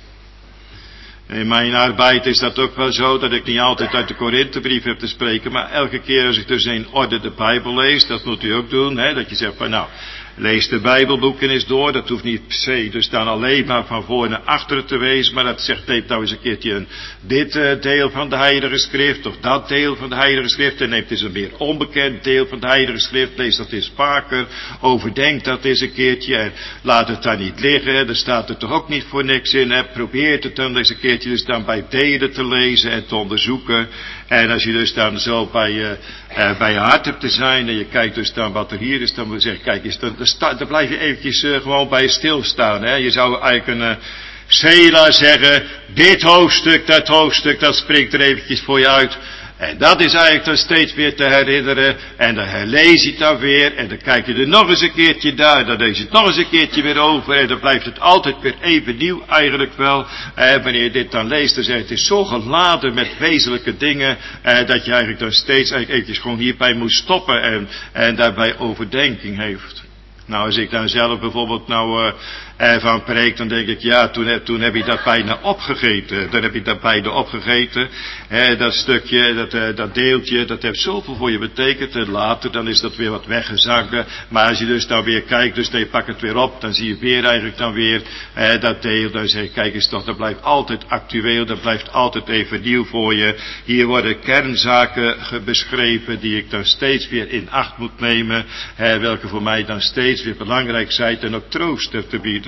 [SPEAKER 2] In mijn arbeid is dat ook wel zo, dat ik niet altijd uit de Korinthebrief heb te spreken, maar elke keer als ik dus in orde de Bijbel lees, dat moet u ook doen, dat je zegt van nou, lees de Bijbelboeken eens door, dat hoeft niet per se dus dan alleen maar van voor naar achteren te wezen, maar dat zegt, neemt nou eens een keertje dit deel van de Heilige Schrift, of dat deel van de Heilige Schrift, en neemt eens een meer onbekend deel van de Heilige Schrift, lees dat eens vaker, overdenk dat eens een keertje, en laat het daar niet liggen, er staat er toch ook niet voor niks in, probeer het dan eens een keertje dus dan bij delen te lezen en te onderzoeken, en als je dus dan zo bij je hart hebt te zijn, en je kijkt dus dan wat er hier is, dan moet je zeggen, kijk eens, dan blijf je eventjes gewoon bij je stilstaan. Je zou eigenlijk een Sela zeggen, dit hoofdstuk, dat spreekt er eventjes voor je uit. En dat is eigenlijk dan steeds weer te herinneren. En dan herlees je het dan weer. En dan kijk je er nog eens een keertje naar. Dan lees je het nog eens een keertje weer over. En dan blijft het altijd weer even nieuw eigenlijk wel. Wanneer je dit dan leest, dan zeg je, het is zo geladen met wezenlijke dingen. Dat je eigenlijk dan steeds eventjes gewoon hierbij moet stoppen. En daarbij overdenking heeft. Nou, als ik dan zelf bijvoorbeeld van preek, dan denk ik, ja, toen heb je dat bijna opgegeten. Dan heb je dat bijna opgegeten. Dat stukje, dat deeltje, dat heeft zoveel voor je betekend. En later, dan is dat weer wat weggezanken. Maar als je dus dan weer kijkt, dus je pakt het weer op, dan zie je weer eigenlijk dan weer dat deel. Dan zeg je, kijk eens toch, dat blijft altijd actueel, dat blijft altijd even nieuw voor je. Hier worden kernzaken beschreven die ik dan steeds weer in acht moet nemen. Welke voor mij dan steeds weer belangrijk zijn en ook troost te bieden.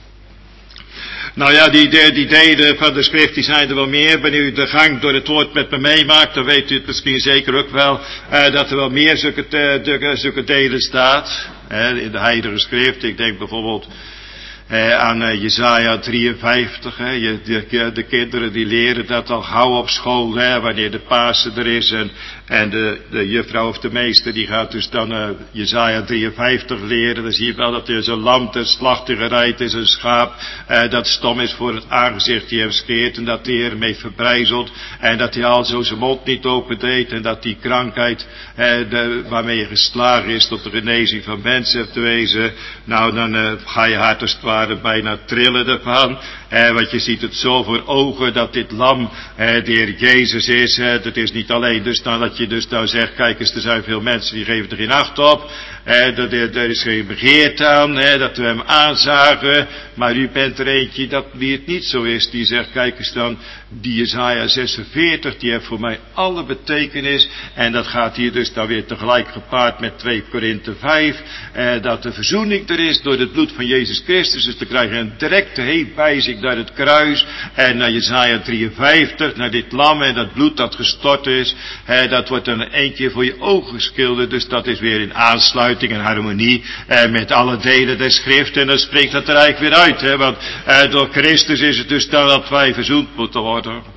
[SPEAKER 2] Nou ja, die delen van de schrift, die zijn er wel meer. Wanneer u de gang door het woord met me meemaakt, dan weet u het misschien zeker ook wel, dat er wel meer zulke delen staat. In de heilige schrift, ik denk bijvoorbeeld aan Jesaja 53. De kinderen die leren dat al gauw op school, wanneer de Pasen er is. En de juffrouw of de meester die gaat dus dan Jesaja 53 leren. Dan zie je wel dat er zo'n lam ter slachte gereid is, een schaap dat stom is voor het aangezicht die hem scheert. En dat de Heer hem heeft verbrijzeld. En dat hij al zo zijn mond niet opendeed. En dat die krankheid waarmee je geslagen is tot de genezing van mensen hebt te wezen. Nou, dan ga je hart als het ware bijna trillen ervan. Want je ziet het zo voor ogen dat dit lam de Heer Jezus is. Dat is niet alleen dus dan dat je dus nou zegt, kijk eens, er zijn veel mensen die geven er geen acht op. Er is geen begeerte aan, dat we hem aanzagen. Maar u bent er eentje wie het niet zo is. Die zegt, kijk eens dan, die Jesaja 46, die heeft voor mij alle betekenis. En dat gaat hier dus dan weer tegelijk gepaard met 2 Korinthe 5. Dat de verzoening er is door het bloed van Jezus Christus. Dus dan krijg je een directe heenwijzing naar het kruis. En naar Jesaja 53, naar dit lam en dat bloed dat gestort is. Dat wordt dan een keer voor je ogen geschilderd. Dus dat is weer in aansluiting en harmonie met alle delen der schrift. En dan spreekt dat er eigenlijk weer uit. Want door Christus is het dus dan dat wij verzoend moeten worden.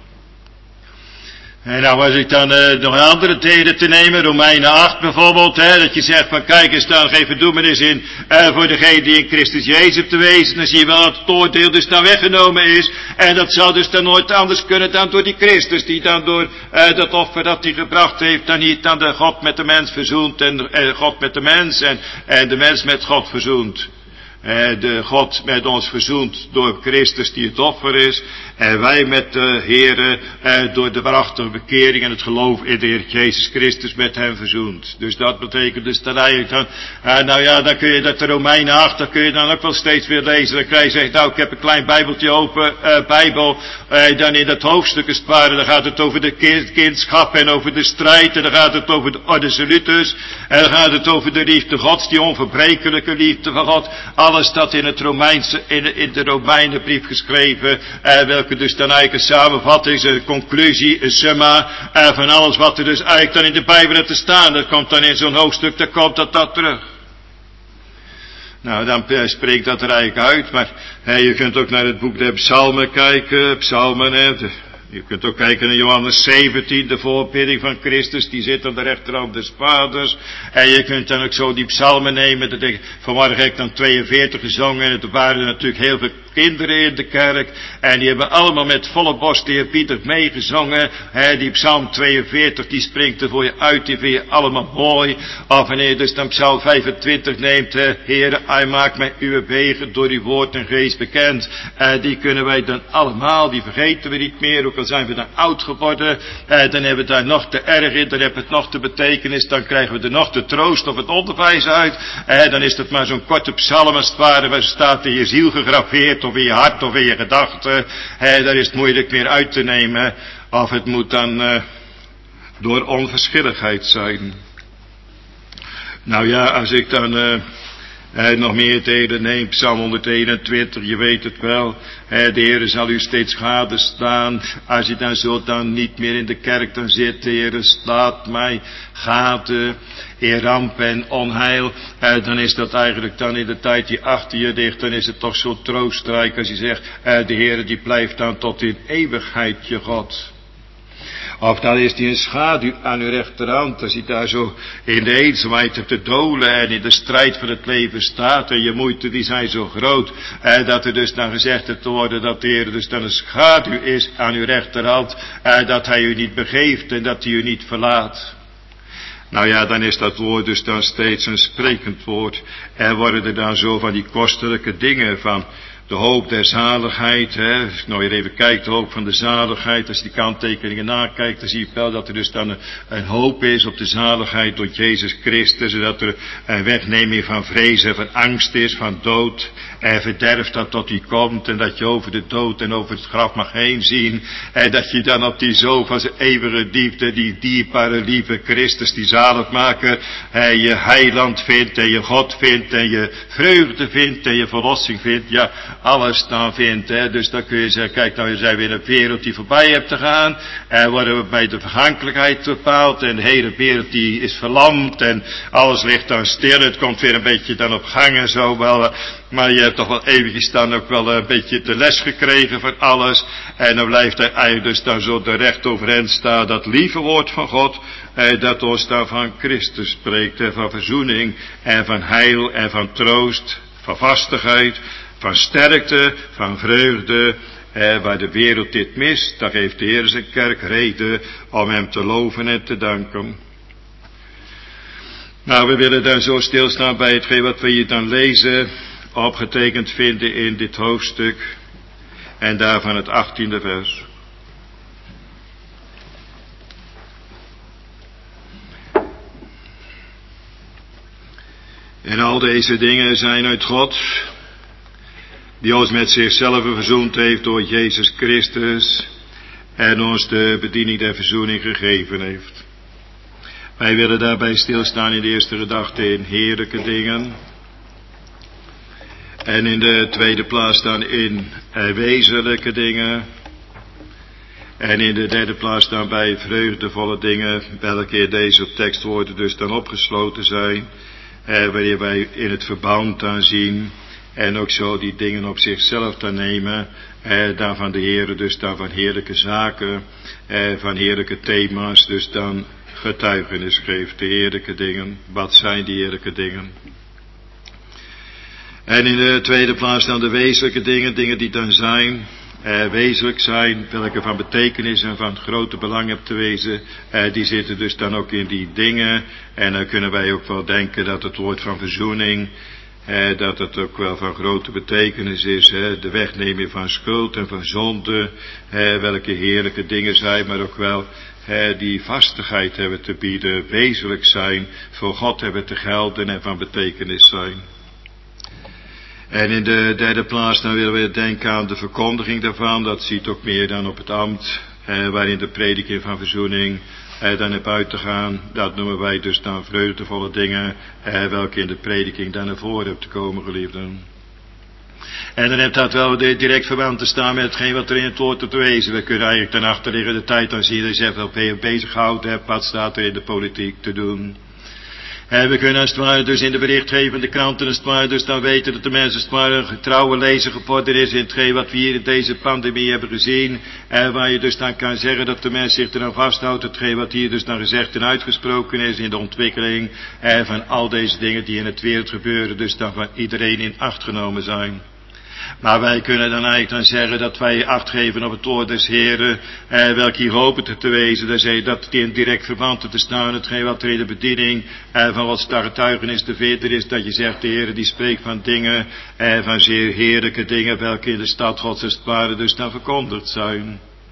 [SPEAKER 2] En nou was ik dan nog andere delen te nemen, Romeinen 8 bijvoorbeeld, dat je zegt van kijk eens dan geen verdoemenis in voor degene die in Christus Jezus te wezen. Dan zie je wel dat het oordeel dus dan weggenomen is. En dat zou dus dan nooit anders kunnen dan door die Christus, die dan door dat offer dat hij gebracht heeft, dan niet dan de God met de mens verzoent en God met de mens en de mens met God verzoent. De God met ons verzoend door Christus die het offer is. En wij met de Heere door de waarachtige bekering en het geloof in de Heer Jezus Christus met hem verzoend. Dus dat betekent dus dan eigenlijk dan, nou ja, dan kun je dat de Romeinen 8, dan kun je dan ook wel steeds weer lezen. Dan krijg je zegt, nou ik heb een klein bijbeltje open, Bijbel, dan in dat hoofdstuk is het ware, dan gaat het over de kindschap en over de strijd. En dan gaat het over de orde salutis. En dan gaat het over de liefde Gods, die onverbrekelijke liefde van God. Alles staat in het Romeinse, in de Romeinenbrief geschreven, welke dus dan eigenlijk een samenvatting is, een conclusie, een summa, van alles wat er dus eigenlijk dan in de Bijbel te staan. Dat komt dan in zo'n hoofdstuk, dan komt dat terug. Nou, dan spreekt dat er eigenlijk uit, maar je kunt ook naar het boek der Psalmen kijken, Psalmen, je kunt ook kijken naar Johannes 17, de voorbidding van Christus, die zit aan de rechterhand des Vaders. En je kunt dan ook zo die psalmen nemen. Vanmorgen heb ik dan 42 gezongen en het waren natuurlijk heel veel kinderen in de kerk. En die hebben allemaal met volle borst de Heer Pieter meegezongen. Die psalm 42, die springt er voor je uit, die vind je allemaal mooi. Of wanneer je dus dan psalm 25 neemt, Heere, hij maakt mij uw wegen door uw woord en geest bekend. Die kunnen wij dan allemaal, die vergeten we niet meer, ook al zijn we dan oud geworden. Dan hebben we daar nog de erg in, dan hebben we het nog de betekenis, dan krijgen we er nog de troost of het onderwijs uit. Dan is het maar zo'n korte psalm als het ware, waar staat in je ziel gegraveerd, of in je hart, of in je gedachten. Daar is het moeilijk meer uit te nemen. Of het moet dan door onverschilligheid zijn. Nou ja, als ik dan Nog meer delen, neem Psalm 121, je weet het wel. De Heer zal u steeds gadestaan. Als je dan zult dan niet meer in de kerk dan zit, de Heer slaat mij gade in ramp en onheil. Dan is dat eigenlijk dan in de tijd die achter je ligt, dan is het toch zo troostrijk als je zegt, de Heer die blijft dan tot in eeuwigheid je God. Of dan is die een schaduw aan uw rechterhand, als je daar zo in de eenzaamheid te dolen en in de strijd van het leven staat en je moeite die zijn zo groot, dat er dus dan gezegd te worden dat de Heer dus dan een schaduw is aan uw rechterhand, dat hij u niet begeeft en dat hij u niet verlaat. Nou ja, dan is dat woord dus dan steeds een sprekend woord. En worden er dan zo van die kostelijke dingen van de hoop der zaligheid, hè. Als ik nou weer even kijk, de hoop van de zaligheid, als je die kanttekeningen nakijkt, dan zie je wel dat er dus dan een hoop is op de zaligheid door Jezus Christus, zodat er een wegneming van vrees en van angst is, van dood en verderf dat tot die komt, en dat je over de dood en over het graf mag heen zien, en dat je dan op die zoon van zijn eeuwige liefde, die dierbare lieve Christus, die zaligmaker, je heiland vindt, en je God vindt, en je vreugde vindt, en je verlossing vindt, ja, alles dan vindt, hè. Dus dan kun je zeggen, kijk nou, zijn we in een wereld die voorbij hebt te gaan, en worden we bij de vergankelijkheid bepaald, en de hele wereld die is verlamd, en alles ligt dan stil, het komt weer een beetje dan op gang en zo wel, maar je hebt toch wel eventjes dan ook wel een beetje de les gekregen van alles, en dan blijft er eigenlijk dus dan zo de recht overeind staan, dat lieve woord van God, dat ons dan van Christus spreekt, en van verzoening, en van heil, en van troost, van vastigheid, van sterkte, van vreugde, waar de wereld dit mist, daar geeft de Heer zijn kerk reden om hem te loven en te danken. Nou, we willen dan zo stilstaan bij hetgeen wat we hier dan lezen, opgetekend vinden in dit hoofdstuk, en daarvan het 18e vers. En al deze dingen zijn uit God, die ons met zichzelf verzoend heeft door Jezus Christus en ons de bediening der verzoening gegeven heeft. Wij willen daarbij stilstaan in de eerste gedachte in heerlijke dingen. En in de tweede plaats dan in wezenlijke dingen. En in de derde plaats dan bij vreugdevolle dingen, welke in deze tekstwoorden dus dan opgesloten zijn. Wanneer wij in het verband dan zien. En ook zo die dingen op zichzelf te nemen, dan van de Heere, dus dan van heerlijke zaken, van heerlijke thema's, dus dan getuigenis geeft, de heerlijke dingen. Wat zijn die heerlijke dingen? En in de tweede plaats dan de wezenlijke dingen, dingen die dan zijn, wezenlijk zijn, welke van betekenis en van grote belang hebben te wezen, die zitten dus dan ook in die dingen. En dan kunnen wij ook wel denken dat het woord van verzoening, dat het ook wel van grote betekenis is, de wegneming van schuld en van zonde, welke heerlijke dingen zijn, maar ook wel die vastigheid hebben te bieden, wezenlijk zijn, voor God hebben te gelden en van betekenis zijn. En in de derde plaats dan willen we denken aan de verkondiging daarvan, dat ziet ook meer dan op het ambt, waarin de prediking van verzoening dan naar buiten gaan, dat noemen wij dus dan vreugdevolle dingen, welke in de prediking dan naar voren hebben te komen, geliefden. En dan heeft dat wel direct verband te staan met hetgeen wat er in het woord te wezen. We kunnen eigenlijk ten achterliggende tijd dan zien dat je zegt dat je bezighouden hebt, wat staat er in de politiek te doen. En we kunnen als het ware dus in de berichtgevende kranten als het ware dus dan weten dat de mensen als het ware een getrouwe lezer geworden is in hetgeen wat we hier in deze pandemie hebben gezien. En waar je dus dan kan zeggen dat de mens zich er aan vasthoudt, hetgeen wat hier dus dan gezegd en uitgesproken is in de ontwikkeling van al deze dingen die in het wereld gebeuren, dus dan van iedereen in acht genomen zijn. Maar wij kunnen dan eigenlijk dan zeggen dat wij acht geven op het woord des Heren, welke hier hopen te wezen, dat die in direct verband te staan, hetgeen wat er in de bediening van wat getuigenis te vinden is, dat je zegt, de Heer die spreekt van dingen, van zeer heerlijke dingen, welke in de stad Gods als het ware dus dan verkondigd zijn.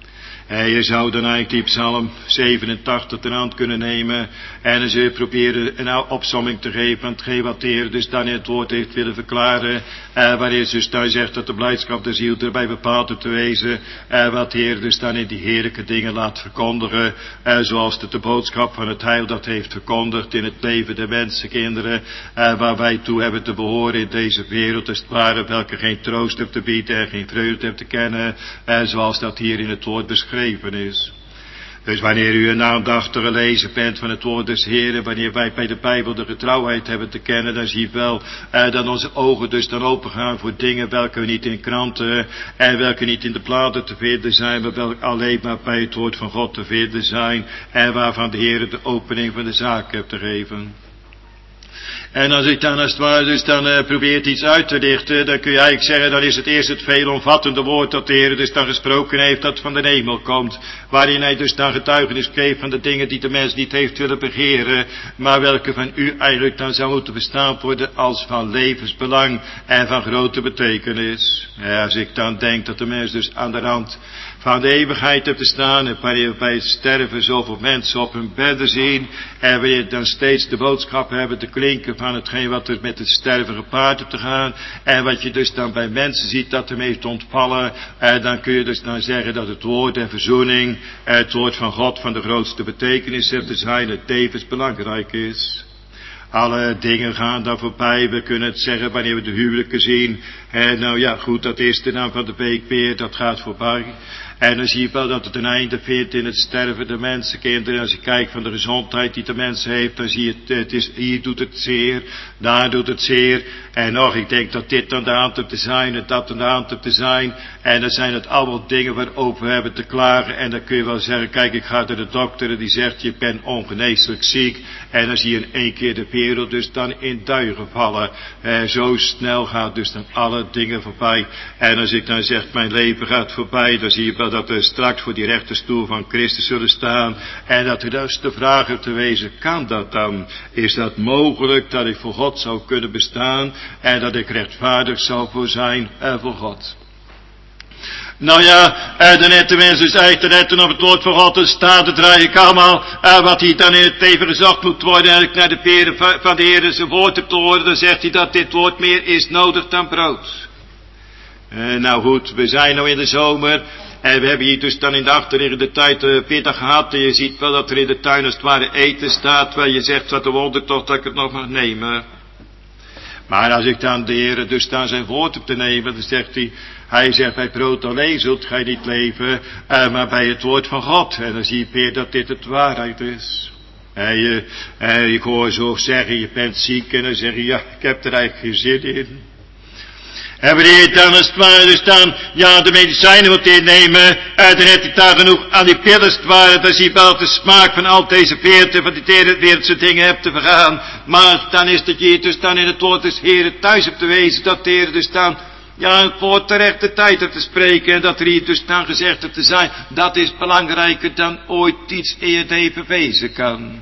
[SPEAKER 2] Je zou dan eigenlijk die psalm 87 ter hand kunnen nemen en eens proberen een opsomming te geven van hetgeen wat de Heer dus dan in het woord heeft willen verklaren. Waarin dus daar zegt dat de blijdschap der ziel erbij bepaald is te wezen. Wat de Heer dus dan in die heerlijke dingen laat verkondigen. Zoals de boodschap van het heil dat heeft verkondigd in het leven der mensenkinderen. Waar wij toe hebben te behoren in deze wereld. Als het ware welke geen troost heeft te bieden en geen vreugde heeft te kennen. Zoals dat hier in het woord beschreven is. Dus wanneer u een aandachtige lezer bent van het woord des Heren, wanneer wij bij de Bijbel de getrouwheid hebben te kennen, dan zie je wel dat onze ogen dus dan open gaan voor dingen welke niet in kranten en welke niet in de bladen te vinden zijn, maar welke alleen maar bij het woord van God te vinden zijn en waarvan de Heer de opening van de zaak heeft te geven. En als ik dan als het ware dus dan probeert iets uit te lichten, dan kun je eigenlijk zeggen, dan is het eerst het veelomvattende woord dat de Heer dus dan gesproken heeft, dat van de hemel komt. Waarin hij dus dan getuigenis geeft van de dingen die de mens niet heeft willen begeren, maar welke van u eigenlijk dan zou moeten bestaan worden als van levensbelang en van grote betekenis. Ja, als ik dan denk dat de mens dus aan de rand van de eeuwigheid heeft te staan en wanneer bij het sterven zoveel mensen op hun bedden zien en wanneer dan steeds de boodschap hebben te klinken van hetgeen wat er met het sterven gepaard heeft te gaan en wat je dus dan bij mensen ziet dat hem heeft ontvallen, dan kun je dus dan zeggen dat het woord der verzoening, het woord van God van de grootste betekenis heeft te zijn, het tevens belangrijk is. Alle dingen gaan dan voorbij. We kunnen het zeggen wanneer we de huwelijken zien. Nou ja, goed, dat is de naam van de weekbeer, dat gaat voorbij. En dan zie je wel dat het een einde vindt in het sterven der mensenkinderen. Als je kijkt van de gezondheid die de mens heeft, dan zie je het is, hier doet het zeer, daar doet het zeer. En nog, ik denk dat dit aan de hand heeft te zijn en dat aan de hand heeft te zijn. En dan zijn het allemaal dingen waarover we hebben te klagen. En dan kun je wel zeggen, kijk, ik ga naar de dokter en die zegt, je bent ongeneeslijk ziek. En dan zie je in één keer de wereld dus dan in duigen vallen. Zo snel gaat dus dan alle dingen voorbij. En als ik dan zeg, mijn leven gaat voorbij, dan zie je wel dat we straks voor die rechterstoel van Christus zullen staan. En dat er dus de vraag heeft te wezen, kan dat dan? Is dat mogelijk dat ik voor God zou kunnen bestaan? En dat ik rechtvaardig zou voor zijn voor God? Nou ja, dan heeft de mens dus eigenlijk te letten op het woord van God, dan staat het eigenlijk allemaal, wat hier dan in het leven gezocht moet worden, en naar de peren van de Heer zijn woord hebt te horen, dan zegt hij dat dit woord meer is nodig dan brood. Nou goed, we zijn nou in de zomer, en we hebben hier dus dan in de achterliggende tijd pittig gehad, en je ziet wel dat er in de tuin als het ware eten staat, waar je zegt, wat een wonder toch dat ik het nog mag nemen. Maar als ik dan de Heer dus dan zijn woord heb te nemen, dan zegt hij zegt, bij brood alleen zult gij niet leven, maar bij het woord van God. En dan zie je weer dat dit het waarheid is. Ik hoor zo zeggen, je bent ziek, en dan zeg je, ja, ik heb er eigenlijk geen zin in. En wanneer je dan als het ware dus dan, ja, de medicijnen moet innemen, dan heb je daar genoeg aan die pillen als het ware, dan zie je wel de smaak van al deze veerten, van die wereldse dingen hebt te vergaan. Maar dan is dat je dus dan in het woord des Heren thuis hebt te wezen, dat de Heer dus dan, ja, het woord terecht de tijd heeft te spreken, en dat er hier dus dan gezegd heeft te zijn, dat is belangrijker dan ooit iets in je leven wezen kan.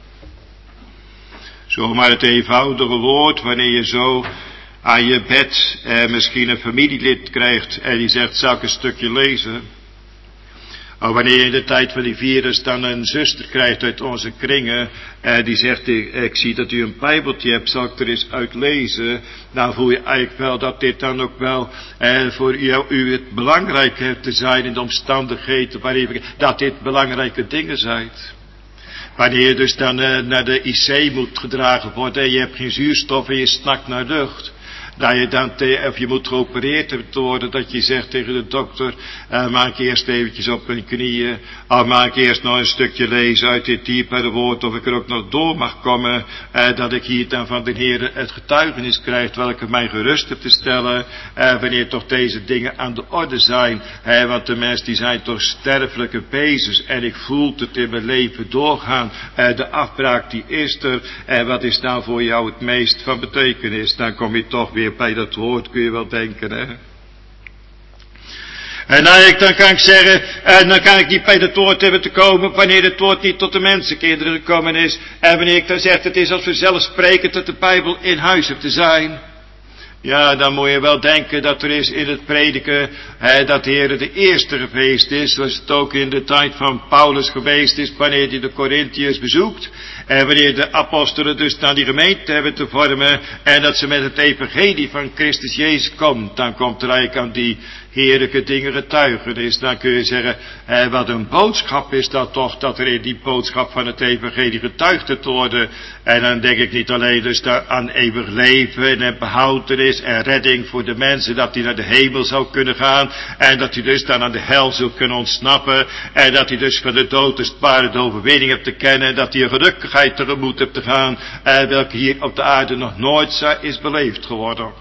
[SPEAKER 2] Zomaar het eenvoudige woord, wanneer je zo aan je bed misschien een familielid krijgt en die zegt, zal ik een stukje lezen? Of wanneer je in de tijd van die virus dan een zuster krijgt uit onze kringen, die zegt, ik zie dat u een bijbeltje hebt, zal ik er eens uit lezen? Dan voel je eigenlijk wel dat dit dan ook wel voor u het belangrijk heeft te zijn in de omstandigheden waarin dat dit belangrijke dingen zijn. Wanneer je dus dan naar de IC moet gedragen worden en je hebt geen zuurstof en je snakt naar lucht, dat je dan, of je moet geopereerd worden, dat je zegt tegen de dokter, maak eerst eventjes op mijn knieën, of maak eerst nog een stukje lezen uit dit dierbare woord, of ik er ook nog door mag komen, dat ik hier dan van de Heer het getuigenis krijg, welke mij gerust heeft te stellen, wanneer toch deze dingen aan de orde zijn, want de mensen die zijn toch sterfelijke wezens, en ik voel het in mijn leven doorgaan, de afbraak die is er, en wat is nou voor jou het meest van betekenis? Dan kom je toch weer bij dat woord, kun je wel denken, hè. En dan kan ik zeggen, dan kan ik niet bij dat woord hebben te komen, wanneer het woord niet tot de mensenkinderen gekomen is. En wanneer ik dan zeg, het is als vanzelfsprekend dat de Bijbel in huis heeft te zijn. Ja, dan moet je wel denken dat er is in het prediken, dat de Heer de eerste geweest is, zoals het ook in de tijd van Paulus geweest is, wanneer hij de Corinthiërs bezoekt. En wanneer de apostelen dus naar die gemeente hebben te vormen, en dat ze met het evangelie van Christus Jezus komt, dan komt er eigenlijk aan die heerlijke dingen getuigenis. Dan kun je zeggen, wat een boodschap is dat toch, dat er in die boodschap van het evangelie getuigd te worden. En dan denk ik niet alleen dus aan eeuwig leven en behoudenis en redding voor de mensen, dat die naar de hemel zou kunnen gaan, en dat hij dus dan aan de hel zou kunnen ontsnappen, en dat hij dus van de dood dus de overwinning hebt te kennen, en dat hij een gelukkigheid tegemoet hebt te gaan, welke hier op de aarde nog nooit is beleefd geworden.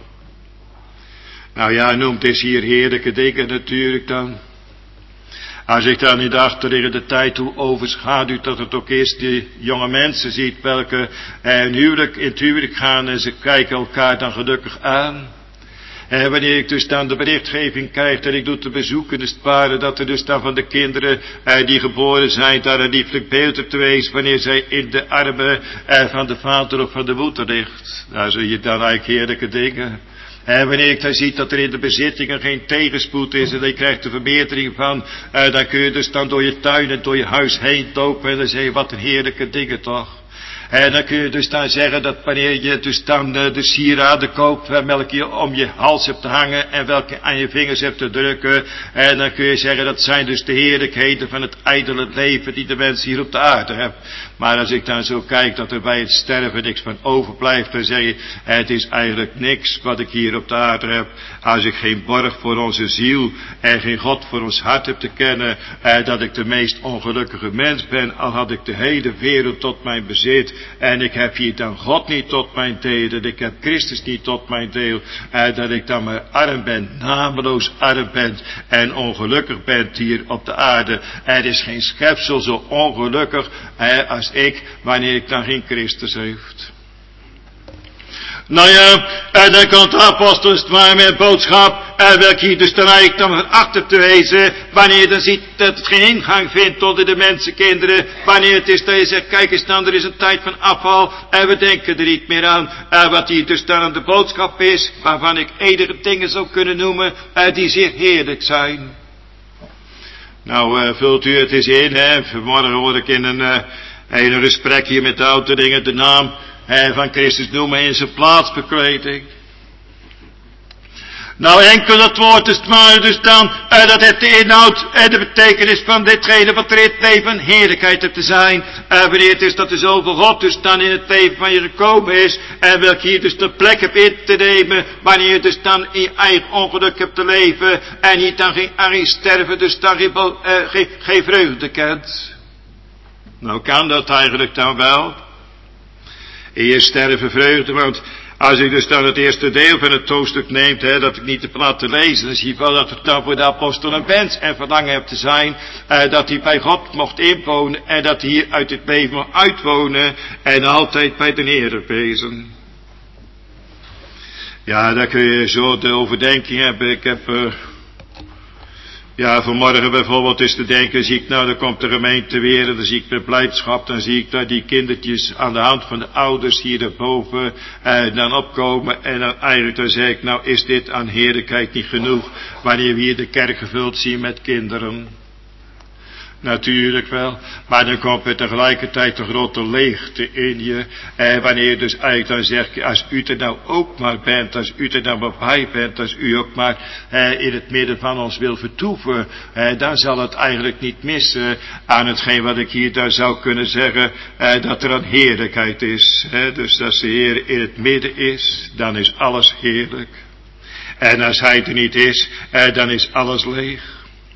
[SPEAKER 2] Nou ja, noemt is hier heerlijke dingen natuurlijk dan. Als ik dan in de achterliggende tijd hoe overschaduwt dat het ook is, die jonge mensen ziet welke in het huwelijk gaan en ze kijken elkaar dan gelukkig aan. Wanneer ik dus dan de berichtgeving krijg dat ik doe te bezoeken, is het ware dat er dus dan van de kinderen die geboren zijn, daar een lieflijk beeld op te wezen wanneer zij in de armen van de vader of van de moeder ligt. Daar zie je dan eigenlijk heerlijke dingen. En wanneer ik dan zie dat er in de bezittingen geen tegenspoed is en je krijgt er verbetering van, dan kun je dus dan door je tuin en door je huis heen lopen en dan zeg je, wat een heerlijke dingen toch. En dan kun je dus dan zeggen dat wanneer je dus dan de sieraden koopt, welke je om je hals hebt te hangen en welke aan je vingers hebt te drukken, en dan kun je zeggen dat zijn dus de heerlijkheden van het ijdele leven die de mens hier op de aarde heeft. Maar als ik dan zo kijk dat er bij het sterven niks van overblijft, dan zeg je, het is eigenlijk niks wat ik hier op de aarde heb. Als ik geen borg voor onze ziel en geen God voor ons hart heb te kennen, dat ik de meest ongelukkige mens ben, al had ik de hele wereld tot mijn bezit. En ik heb hier dan God niet tot mijn deel, en ik heb Christus niet tot mijn deel, dat ik dan maar arm ben, nameloos arm ben en ongelukkig ben hier op de aarde. Er is geen schepsel zo ongelukkig als ik, wanneer ik dan geen Christus heeft. Nou ja, en dan komt de apostel het maar met een boodschap, welke hier dus dan eigenlijk dan van achter te wezen, wanneer je dan ziet dat het geen ingang vindt onder de mensenkinderen, wanneer het is dat je zegt, kijk eens dan, er is een tijd van afval, en we denken er niet meer aan, wat hier dus dan aan de boodschap is, waarvan ik enige dingen zou kunnen noemen, die zeer heerlijk zijn. Nou, vult u het eens in, hè, vanmorgen hoorde ik in een gesprek hier met de ouderlingen de naam van Christus noemen in zijn plaatsbekleding. Nou, enkel dat woord is maar dus dan, dat het de inhoud en de betekenis van ditgene wat er in het leven heerlijkheid hebt te zijn. Wanneer het is dat er zoveel God dus dan in het leven van je gekomen is, en welke hier dus de plek hebt in te nemen, wanneer je dus dan in je eigen ongeluk hebt te leven, en hier dan geen sterven, dus dan geen vreugde kent. Nou, kan dat eigenlijk dan wel? In je sterven vreugde, want als ik dus dan het eerste deel van het hoofdstuk neemt, dat ik niet te plat te lezen, dan zie je wel dat het dan voor de apostel een wens en verlangen hebt te zijn, dat hij bij God mocht inwonen en dat hij hier uit het leven mocht uitwonen en altijd bij de Heer wezen. Ja, daar kun je zo de overdenking hebben. Ik heb vanmorgen bijvoorbeeld is te denken, zie ik nou, dan komt de gemeente weer, en dan zie ik met blijdschap, dan zie ik dat die kindertjes aan de hand van de ouders hier daarboven dan opkomen, en dan eigenlijk dan zeg ik, nou is dit aan heerlijkheid niet genoeg, wanneer we hier de kerk gevuld zien met kinderen. Natuurlijk wel, maar dan komt er tegelijkertijd een grote leegte in je, wanneer je dus eigenlijk dan zegt, als u er nou ook maar bent, als u er nou maar bij bent, als u ook maar in het midden van ons wil vertoeven, dan zal het eigenlijk niet missen aan hetgeen wat ik hier daar zou kunnen zeggen, dat er een heerlijkheid is. Dus als de Heer in het midden is, dan is alles heerlijk. En als Hij er niet is, dan is alles leeg.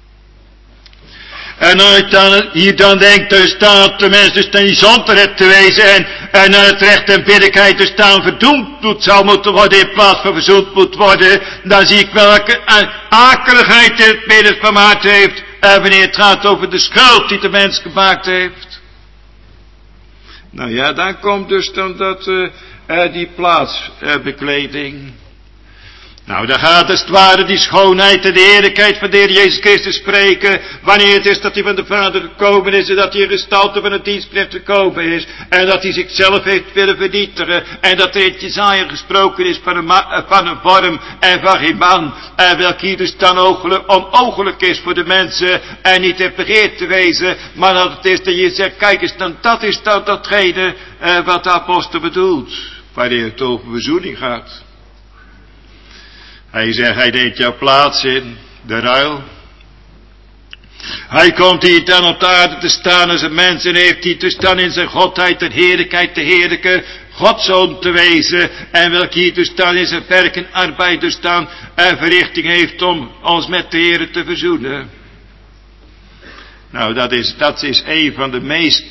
[SPEAKER 2] En als ik dan hier dan denk, dus dat de mens dus dan niet zonder het te wezen en naar het recht en billijkheid dus dan verdoemd zou moeten worden in plaats van verzoend moet worden, dan zie ik welke akeligheid in het midden van mijn hart heeft, wanneer het gaat over de schuld die de mens gemaakt heeft. Nou ja, dan komt dus dan dat, die plaatsbekleding. Nou, dan gaat als het ware die schoonheid en de heerlijkheid van de Heer Jezus Christus spreken, wanneer het is dat hij van de Vader gekomen is en dat hij in gestalte van een dienstknecht gekomen is en dat hij zichzelf heeft willen vernietigen en dat er in Jesaja gesproken is van een vorm en van geen man, en welke hier dus dan onmogelijk is voor de mensen en niet heeft begeerd te wezen, maar dat het is dat je zegt, kijk eens, dan dat is dan datgene wat de apostel bedoelt, wanneer het over verzoening gaat. Hij zegt, hij neemt jouw plaats in, de ruil. Hij komt hier dan op de aarde te staan als een mens en heeft hier te staan in zijn godheid en heerlijkheid te heerlijke Godszoon te wezen. En welke hier dus dan in zijn werk en arbeid dus dan een verrichting heeft om ons met de Heer te verzoenen. Nou, dat is een van de meest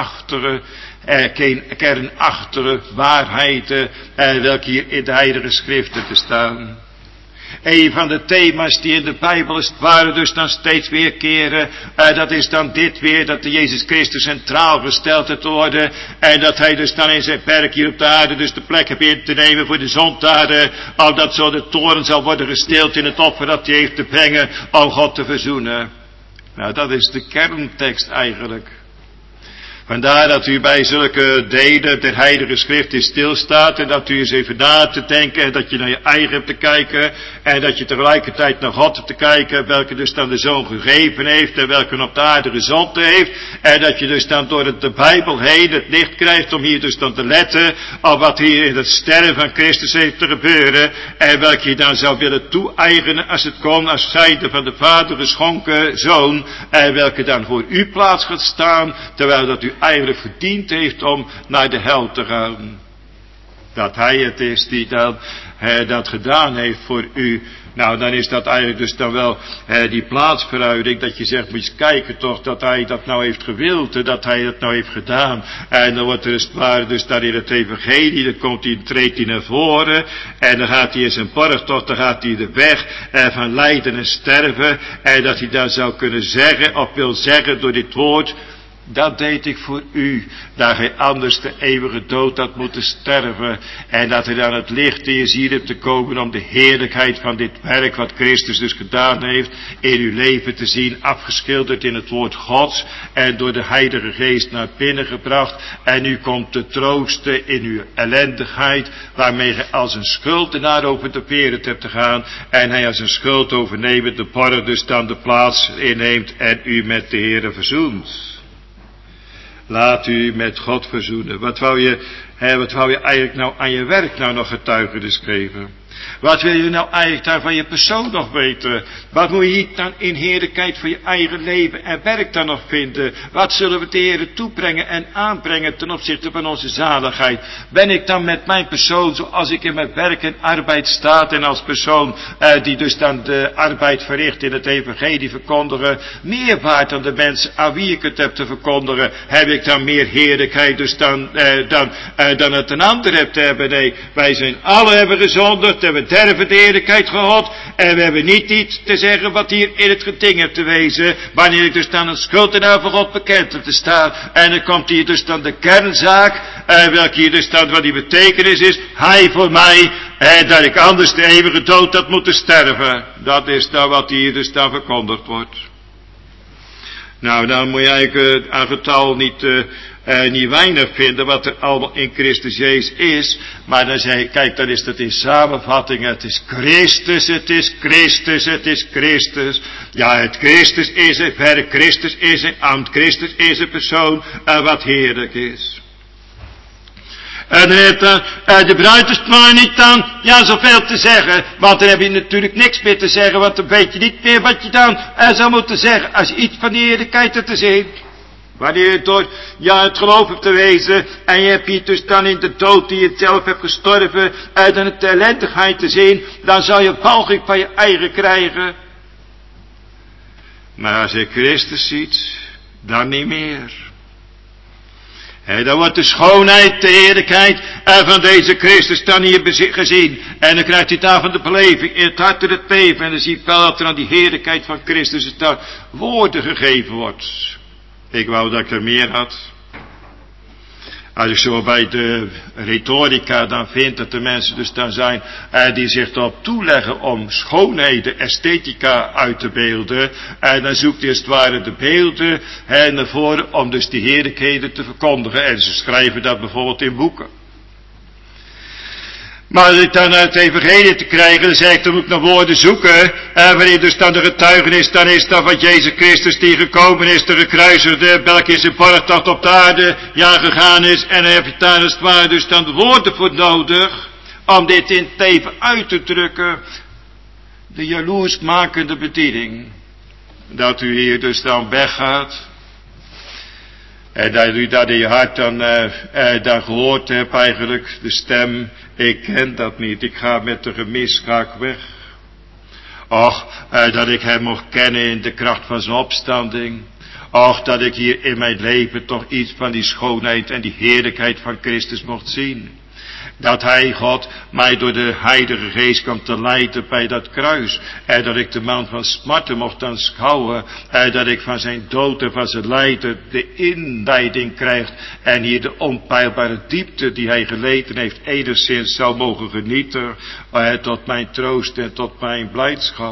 [SPEAKER 2] kernachtige waarheden welke hier in de Heilige Schriften te staan. Een van de thema's die in de Bijbel als het ware dus dan steeds weerkeren, dat is dan dit weer, dat de Jezus Christus centraal gesteld heeft te worden, en dat hij dus dan in zijn werk hier op de aarde dus de plek heeft in te nemen voor de zondaren, opdat zo de toorn zal worden gestild in het offer dat hij heeft te brengen om God te verzoenen. Nou, dat is de kerntekst eigenlijk. Vandaar dat u bij zulke delen der Heilige Schrift in stilstaat en dat u eens even na te denken en dat je naar je eigen hebt te kijken en dat je tegelijkertijd naar God hebt te kijken, welke dus dan de Zoon gegeven heeft en welke op de aarde gezonden heeft, en dat je dus dan door de Bijbel heen het licht krijgt om hier dus dan te letten op wat hier in het sterren van Christus heeft te gebeuren en welke je dan zou willen toe-eigenen als het kon als zijde van de Vader geschonken Zoon en welke dan voor u plaats gaat staan terwijl dat u eigenlijk verdiend heeft om naar de hel te gaan. Dat hij het is die dan dat gedaan heeft voor u. Nou, dan is dat eigenlijk dus dan wel die plaatsverhouding, dat je zegt, moet je eens kijken toch, dat hij dat nou heeft gewild, dat hij dat nou heeft gedaan. En dan wordt er eens waar, dus daar in het evangelie, dan treedt hij naar voren, en dan gaat hij in zijn borgtocht, dan gaat hij de weg van lijden en sterven, en dat hij dan zou kunnen zeggen, of wil zeggen door dit woord, dat deed ik voor u, dat gij anders de eeuwige dood had moeten sterven, en dat hij dan het licht in je ziel hebt te komen om de heerlijkheid van dit werk wat Christus dus gedaan heeft, in uw leven te zien, afgeschilderd in het woord Gods, en door de Heilige Geest naar binnen gebracht, en u komt te troosten in uw ellendigheid, waarmee gij als een schuldenaar over de wereld hebt te gaan, en hij als een schuld overnemend de borg dus dan de plaats inneemt, en u met de Heere verzoent. Laat u met God verzoenen. Wat wou je eigenlijk nou aan je werk nou nog getuigenis geven? Wat wil je nou eigenlijk daar van je persoon nog weten? Wat moet je hier dan in heerlijkheid van je eigen leven en werk dan nog vinden? Wat zullen we de Heer toebrengen en aanbrengen ten opzichte van onze zaligheid? Ben ik dan met mijn persoon, zoals ik in mijn werk en arbeid sta, en als persoon die dus dan de arbeid verricht in het evangelie verkondigen, meer waard dan de mensen aan wie ik het heb te verkondigen? Heb ik dan meer heerlijkheid dus dan het een ander hebt te hebben? Nee, wij zijn alle hebben gezondigd en we derven de heerlijkheid gehad en we hebben niet iets te zeggen wat hier in het geding heeft te wezen, wanneer ik dus dan een schuldenaar voor God bekend heb te staan, en dan komt hier dus dan de kernzaak, welke hier dus dan wat die betekenis is, hij voor mij, dat ik anders de eeuwige dood had moeten sterven. Dat is dan wat hier dus dan verkondigd wordt. Nou, dan moet je eigenlijk aan getal niet weinig vinden wat er allemaal in Christus Jezus is. Maar dan zeg je, kijk, dan is dat in samenvatting, het is Christus, het is Christus, het is Christus. Ja, het Christus is een werk, Christus is een ambt, Christus is een persoon wat heerlijk is. En dan heeft de bruiderspaar niet dan, ja, zoveel te zeggen, want dan heb je natuurlijk niks meer te zeggen, want dan weet je niet meer wat je dan zou moeten zeggen, als je iets van die heerlijkheid hebt te zien. Wanneer je door het geloof hebt te wezen, en je hebt hier dus dan in de dood die je zelf hebt gestorven, dan het ellendigheid te zien, dan zal je walging van je eigen krijgen. Maar als je Christus ziet, dan niet meer. Dan wordt de schoonheid, de heerlijkheid van deze Christus dan hier gezien. En dan krijgt hij daar van de beleving in het hart en het leven. En dan zie je wel dat er aan die heerlijkheid van Christus daar woorden gegeven wordt. Ik wou dat ik er meer had. Als ik zo bij de retorica dan vind dat de mensen dus dan zijn die zich erop toeleggen om schoonheden, esthetica uit te beelden. En dan zoekt hij als het ware de beelden naar voren om dus die heerlijkheden te verkondigen. En ze schrijven dat bijvoorbeeld in boeken. Maar als ik dan uit het evangelie te krijgen, dan zeg ik, dan moet ik naar woorden zoeken. En wanneer dus dan de getuigenis dan is dat van Jezus Christus die gekomen is, de gekruisigde, welke in zijn borgtocht op de aarde gegaan is. En dan heb je daar als het ware dus dan de woorden voor nodig, om dit in het even uit te drukken. De jaloersmakende bediening. Dat u hier dus dan weggaat. En dat u dat in je hart dan gehoord hebt eigenlijk, de stem, ik ken dat niet, ik ga met de gemis, ga ik weg. Och, dat ik hem mocht kennen in de kracht van zijn opstanding. Och, dat ik hier in mijn leven toch iets van die schoonheid en die heerlijkheid van Christus mocht zien. Dat hij, God, mij door de Heilige Geest kwam te leiden bij dat kruis. En dat ik de man van smarten mocht aanschouwen. En dat ik van zijn dood en van zijn lijden de inleiding krijg. En hier de onpeilbare diepte die hij geleden heeft enigszins zou mogen genieten. Tot mijn troost en tot mijn blijdschap.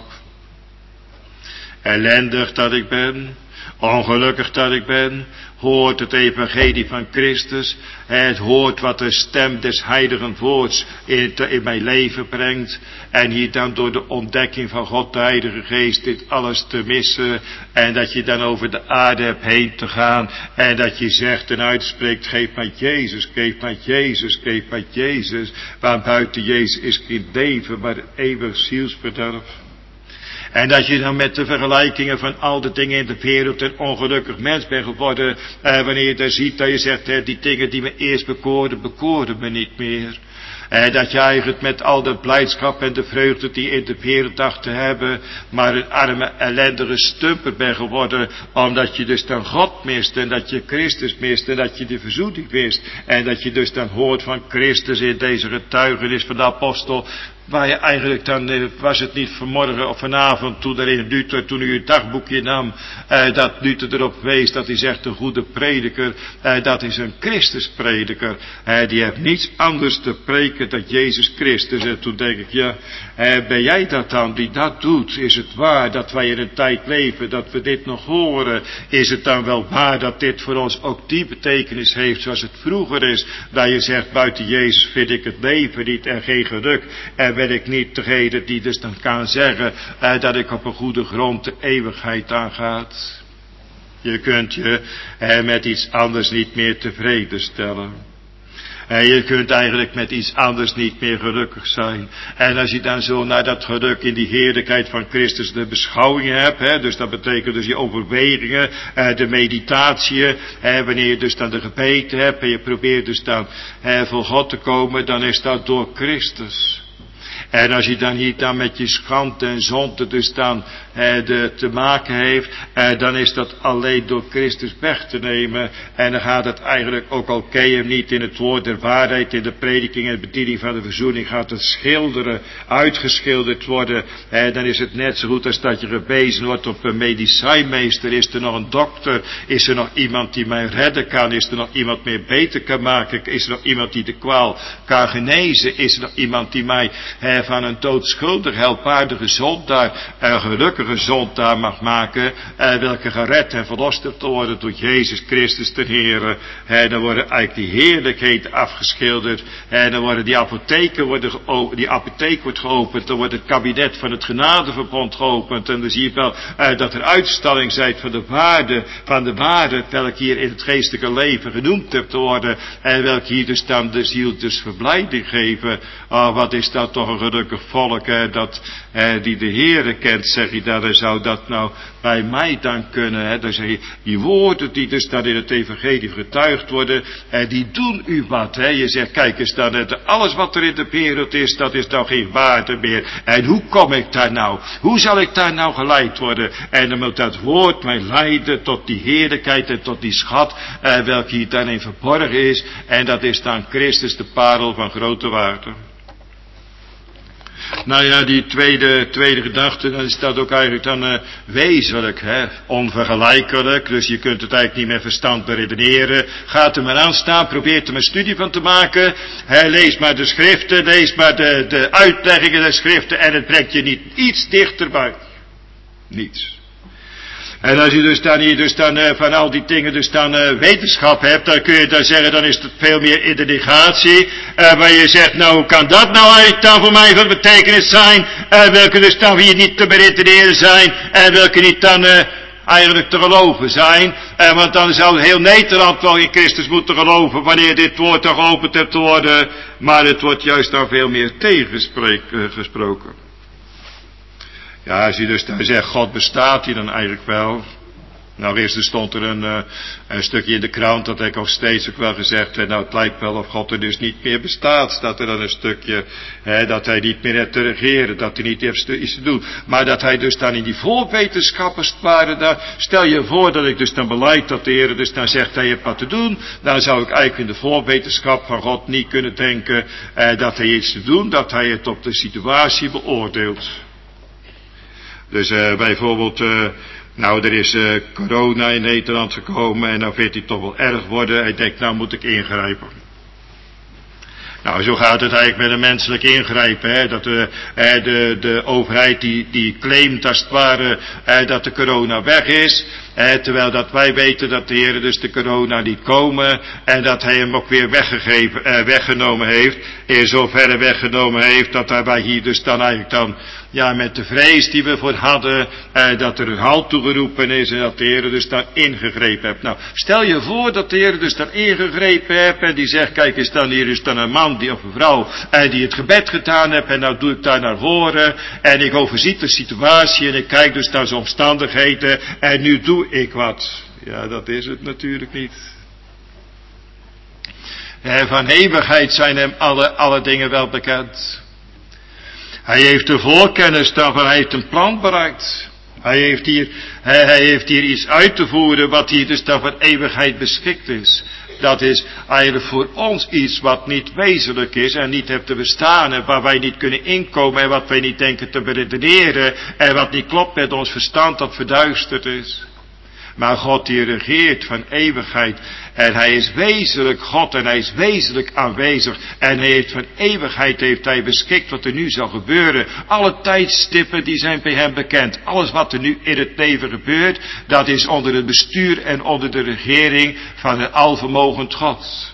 [SPEAKER 2] Ellendig dat ik ben. Ongelukkig dat ik ben, hoort het evangelie van Christus, het hoort wat de stem des heiligen woords in mijn leven brengt, en hier dan door de ontdekking van God de Heilige Geest dit alles te missen, en dat je dan over de aarde hebt heen te gaan, en dat je zegt en uitspreekt, geef mij Jezus, geef mij Jezus, geef mij Jezus, want buiten Jezus is geen leven, maar eeuwig zielsverderf. En dat je dan met de vergelijkingen van al de dingen in de wereld een ongelukkig mens bent geworden. Wanneer je dan ziet dat je zegt, die dingen die me eerst bekoorden me niet meer. Dat je eigenlijk met al de blijdschap en de vreugde die in de wereld dacht te hebben, maar een arme ellendige stumper bent geworden, omdat je dus dan God mist en dat je Christus mist en dat je de verzoening mist. En dat je dus dan hoort van Christus in deze getuigenis van de apostel, waar je eigenlijk dan, was het niet vanmorgen of vanavond, toen er in Luther, toen u het dagboekje nam, dat Luther erop wees, dat hij zegt, een goede prediker, dat is een Christusprediker. Die heeft niets anders te preken dan Jezus Christus. En toen denk ik, ja, ben jij dat dan, die dat doet? Is het waar dat wij in een tijd leven, dat we dit nog horen? Is het dan wel waar dat dit voor ons ook die betekenis heeft, zoals het vroeger is, dat je zegt, buiten Jezus vind ik het leven niet en geen geluk. En ben ik niet degene die dus dan kan zeggen dat ik op een goede grond de eeuwigheid aangaat. Je kunt je met iets anders niet meer tevreden stellen. En je kunt eigenlijk met iets anders niet meer gelukkig zijn. En als je dan zo naar dat geluk in die heerlijkheid van Christus de beschouwingen hebt, dus dat betekent dus je overwegingen, de meditatie, wanneer je dus dan de gebeden hebt en je probeert dus dan voor God te komen, dan is dat door Christus. En als je dan hier dan met je schande en zonde dus dan te maken heeft, dan is dat alleen door Christus weg te nemen. En dan gaat het eigenlijk, ook al ken je hem niet in het woord der waarheid, in de prediking en bediening van de verzoening, gaat het schilderen, uitgeschilderd worden. Dan is het net zo goed als dat je gewezen wordt op een medicijnmeester. Is er nog een dokter? Is er nog iemand die mij redden kan? Is er nog iemand meer beter kan maken? Is er nog iemand die de kwaal kan genezen? Is er nog iemand die mij van een doodschuldig, helpwaardige zondaar, een gelukkige zondaar mag maken, welke gered en verlost te worden door Jezus Christus ten Heere. Dan worden eigenlijk die heerlijkheden afgeschilderd, dan worden die apotheken die apotheek wordt geopend, dan wordt het kabinet van het genadeverbond geopend, en dan zie je wel dat er uitstalling zijt van de waarde, welke hier in het geestelijke leven genoemd hebt te worden, en welke hier dus dan de ziel dus verblijding geven. Wat is dat toch een gelukkig volk, die de Heere kent, zeg je dan, zou dat nou bij mij dan kunnen, dan zeg je, die woorden die dus dan in het evangelie getuigd worden, die doen u wat, je zegt, kijk eens dan, alles wat er in de wereld is, dat is nou geen waarde meer, en hoe kom ik daar nou, hoe zal ik daar nou geleid worden, en dan moet dat woord mij leiden tot die heerlijkheid en tot die schat, welke hier dan in verborgen is, en dat is dan Christus, de parel van grote waarde. Nou ja, die tweede gedachte, dan is dat ook eigenlijk dan wezenlijk, onvergelijkelijk. Dus je kunt het eigenlijk niet met verstand beredeneren. Gaat er maar aan staan, probeert er maar studie van te maken. Lees maar de schriften, lees maar de uitleggingen der schriften en het brengt je niet iets dichterbij. Niets. En als je dus dan hier van al die dingen dus dan wetenschap hebt, dan kun je dan zeggen, dan is het veel meer in de negatie. Waar je zegt, nou hoe kan dat nou eigenlijk dan voor mij van betekenis zijn? Welke dus dan weer niet te beredeneren zijn. En welke niet dan eigenlijk te geloven zijn. Want dan zou heel Nederland wel in Christus moeten geloven wanneer dit woord dan geopend hebt te worden. Maar het wordt juist dan veel meer gesproken. Ja, als je dus dan zegt, God bestaat hier dan eigenlijk wel. Nou, eerst stond er een stukje in de krant, dat heb ik ook steeds ook wel gezegd, nou het lijkt wel of God er dus niet meer bestaat, staat er dan een stukje, dat hij niet meer heeft te regeren, dat hij niet heeft iets te doen. Maar dat hij dus dan in die volwetenschap als het ware, daar, stel je voor dat ik dus dan beleid dat de Heer dus dan zegt, hij heeft wat te doen, dan zou ik eigenlijk in de volwetenschap van God niet kunnen denken, dat hij iets te doen, dat hij het op de situatie beoordeelt. Dus bijvoorbeeld, nou er is corona in Nederland gekomen en nou vindt hij toch wel erg worden. Hij denkt, nou moet ik ingrijpen. Nou, zo gaat het eigenlijk met een menselijk ingrijpen. Dat de overheid die claimt als het ware dat de corona weg is. Terwijl dat wij weten dat de Heer dus de corona liet komen. En dat hij hem ook weer weggenomen heeft. In zoverre weggenomen heeft dat wij hier dus dan eigenlijk dan, ja met de vrees die we voor hadden. Dat er een halt toegeroepen is en dat de Heer dus dan ingegrepen heeft. Nou, stel je voor dat de Heer dus dan ingegrepen heeft. En die zegt, kijk eens dan hier is dan een man of een vrouw die het gebed gedaan heeft en nou doe ik daar naar voren en ik overzie de situatie en ik kijk dus naar zijn omstandigheden en nu doe ik wat. Ja, dat is het natuurlijk niet. Van eeuwigheid zijn hem alle dingen wel bekend. Hij heeft de voorkennis daarvan, hij heeft een plan bereikt. Hij heeft hier iets uit te voeren wat hier dus dan voor eeuwigheid beschikt is. Dat is eigenlijk voor ons iets wat niet wezenlijk is en niet heeft te bestaan en waar wij niet kunnen inkomen en wat wij niet denken te beredeneren en wat niet klopt met ons verstand dat verduisterd is. Maar God die regeert van eeuwigheid en hij is wezenlijk God en hij is wezenlijk aanwezig en hij heeft van eeuwigheid heeft hij beschikt wat er nu zal gebeuren. Alle tijdstippen die zijn bij hem bekend. Alles wat er nu in het leven gebeurt, dat is onder het bestuur en onder de regering van een alvermogend God.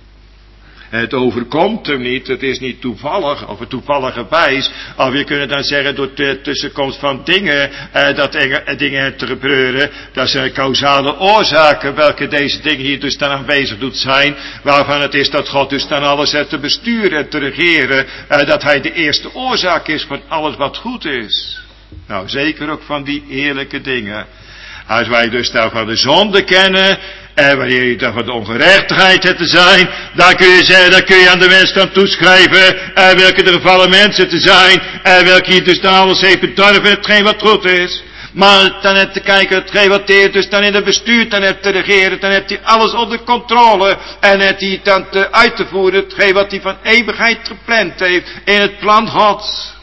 [SPEAKER 2] Het overkomt hem niet, het is niet toevallig, of een toevallige wijs, of je kunt dan zeggen door de tussenkomst van dingen, dat dingen hebben te gebeuren, dat zijn causale oorzaken, welke deze dingen hier dus dan aanwezig doet zijn, waarvan het is dat God dus dan alles heeft te besturen en te regeren, dat hij de eerste oorzaak is van alles wat goed is. Nou, zeker ook van die eerlijke dingen. Als wij dus daar van de zonde kennen, en wanneer je daar van de ongerechtigheid hebt te zijn, dan kun je zeggen, dan kun je aan de mens dan toeschrijven, welke de gevallen mensen te zijn, welke hier dus dan alles heeft bedorven, hetgeen wat goed is. Maar dan heb te kijken, hetgeen wat hij dus dan in het bestuur dan heeft te regeren, dan heeft hij alles onder controle, en heeft hij dan uit te voeren, hetgeen wat hij van eeuwigheid gepland heeft, in het plan Gods.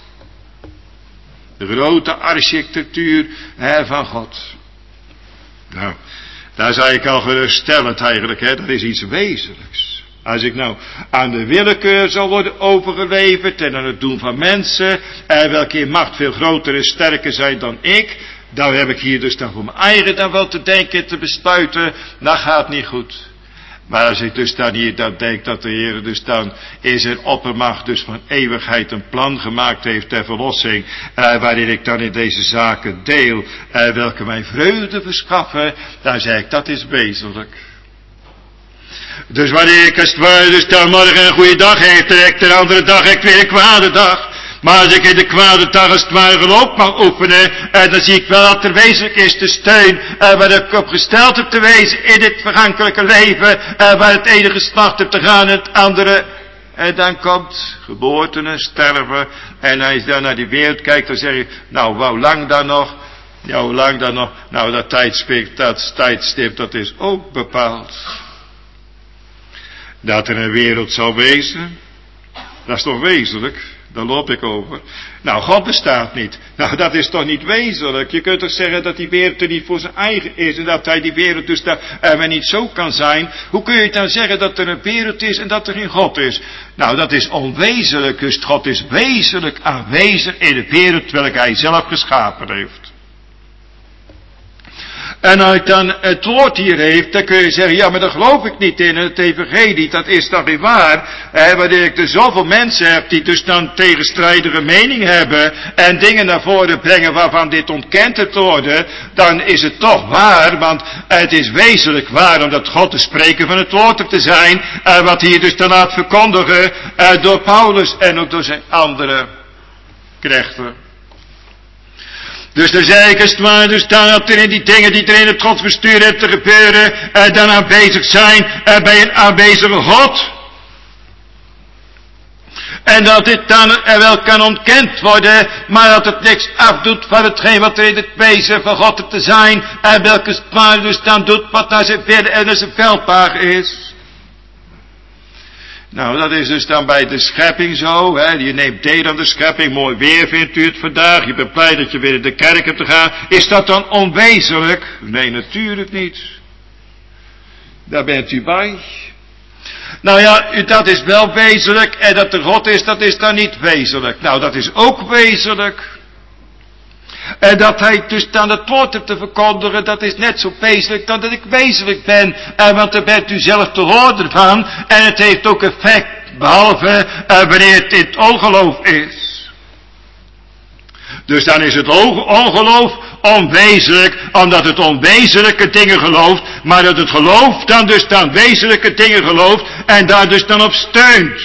[SPEAKER 2] De grote architectuur van God. Nou, daar zou ik al geruststellend eigenlijk, dat is iets wezenlijks. Als ik nou aan de willekeur zal worden overgeleverd en aan het doen van mensen, welke in macht veel groter en sterker zijn dan ik, dan heb ik hier dus dan voor mijn eigen dan wel te denken en te besluiten, dat gaat niet goed. Maar als ik dus dan hier dan denk dat de Heer dus dan in zijn oppermacht dus van eeuwigheid een plan gemaakt heeft ter verlossing, waarin ik dan in deze zaken deel, welke mij vreugde verschaffen, dan zeg ik dat is wezenlijk. Dus wanneer ik als het ware dus dan morgen een goede dag heeft, dan heb ik de andere dag heb ik weer een kwade dag. Maar als ik in de kwade dag als het ware geloof mag oefenen, dan zie ik wel dat er wezenlijk is de steun, waar ik op gesteld heb te wezen in dit vergankelijke leven, waar het ene geslacht heb te gaan en het andere. En dan komt geboorte en sterven, en als je dan naar die wereld kijkt, dan zeg je, nou, hoe lang dan nog? Ja, hoe lang dan nog? Nou, dat tijdstip, dat is ook bepaald. Dat er een wereld zal wezen, dat is toch wezenlijk? Daar loop ik over. Nou, God bestaat niet. Nou, dat is toch niet wezenlijk. Je kunt toch zeggen dat die wereld er niet voor zijn eigen is. En dat hij die wereld dus daar maar niet zo kan zijn. Hoe kun je dan zeggen dat er een wereld is en dat er geen God is? Nou, dat is onwezenlijk. Dus God is wezenlijk aanwezig in de wereld welke hij zelf geschapen heeft. En als je dan het woord hier heeft, dan kun je zeggen, ja, maar daar geloof ik niet in het evangelie, dat is toch niet waar. Wanneer ik er zoveel mensen heb die dus dan tegenstrijdige mening hebben en dingen naar voren brengen waarvan dit ontkend te worden, dan is het toch waar, want het is wezenlijk waar, omdat God de spreker van het woord te zijn, wat hier dus dan laat verkondigen door Paulus en ook door zijn andere knechten. Dus dan zeg ik als het ware, dus dat er in die dingen die er in het godsbestuur hebben te gebeuren, dan aanwezig zijn bij een aanwezige God. En dat dit dan wel kan ontkend worden, maar dat het niks afdoet van hetgeen wat er in het wezen van God te zijn, en welke het ware dus dan doet wat naar zijn willen en naar zijn welbehagen is. Nou, dat is dus dan bij de schepping zo, hè. Je neemt deel aan de schepping, mooi weer vindt u het vandaag, je bent blij dat je weer in de kerk hebt te gaan. Is dat dan onwezenlijk? Nee, natuurlijk niet. Daar bent u bij. Nou ja, dat is wel wezenlijk, en dat er God is, dat is dan niet wezenlijk. Nou, dat is ook wezenlijk. En dat hij dus dan het woord hebt te verkondigen, dat is net zo wezenlijk dan dat ik wezenlijk ben. Want daar bent u zelf te horen van. En het heeft ook effect, behalve wanneer het in het ongeloof is. Dus dan is het ongeloof onwezenlijk, omdat het onwezenlijke dingen gelooft. Maar dat het geloof dan dus dan wezenlijke dingen gelooft en daar dus dan op steunt.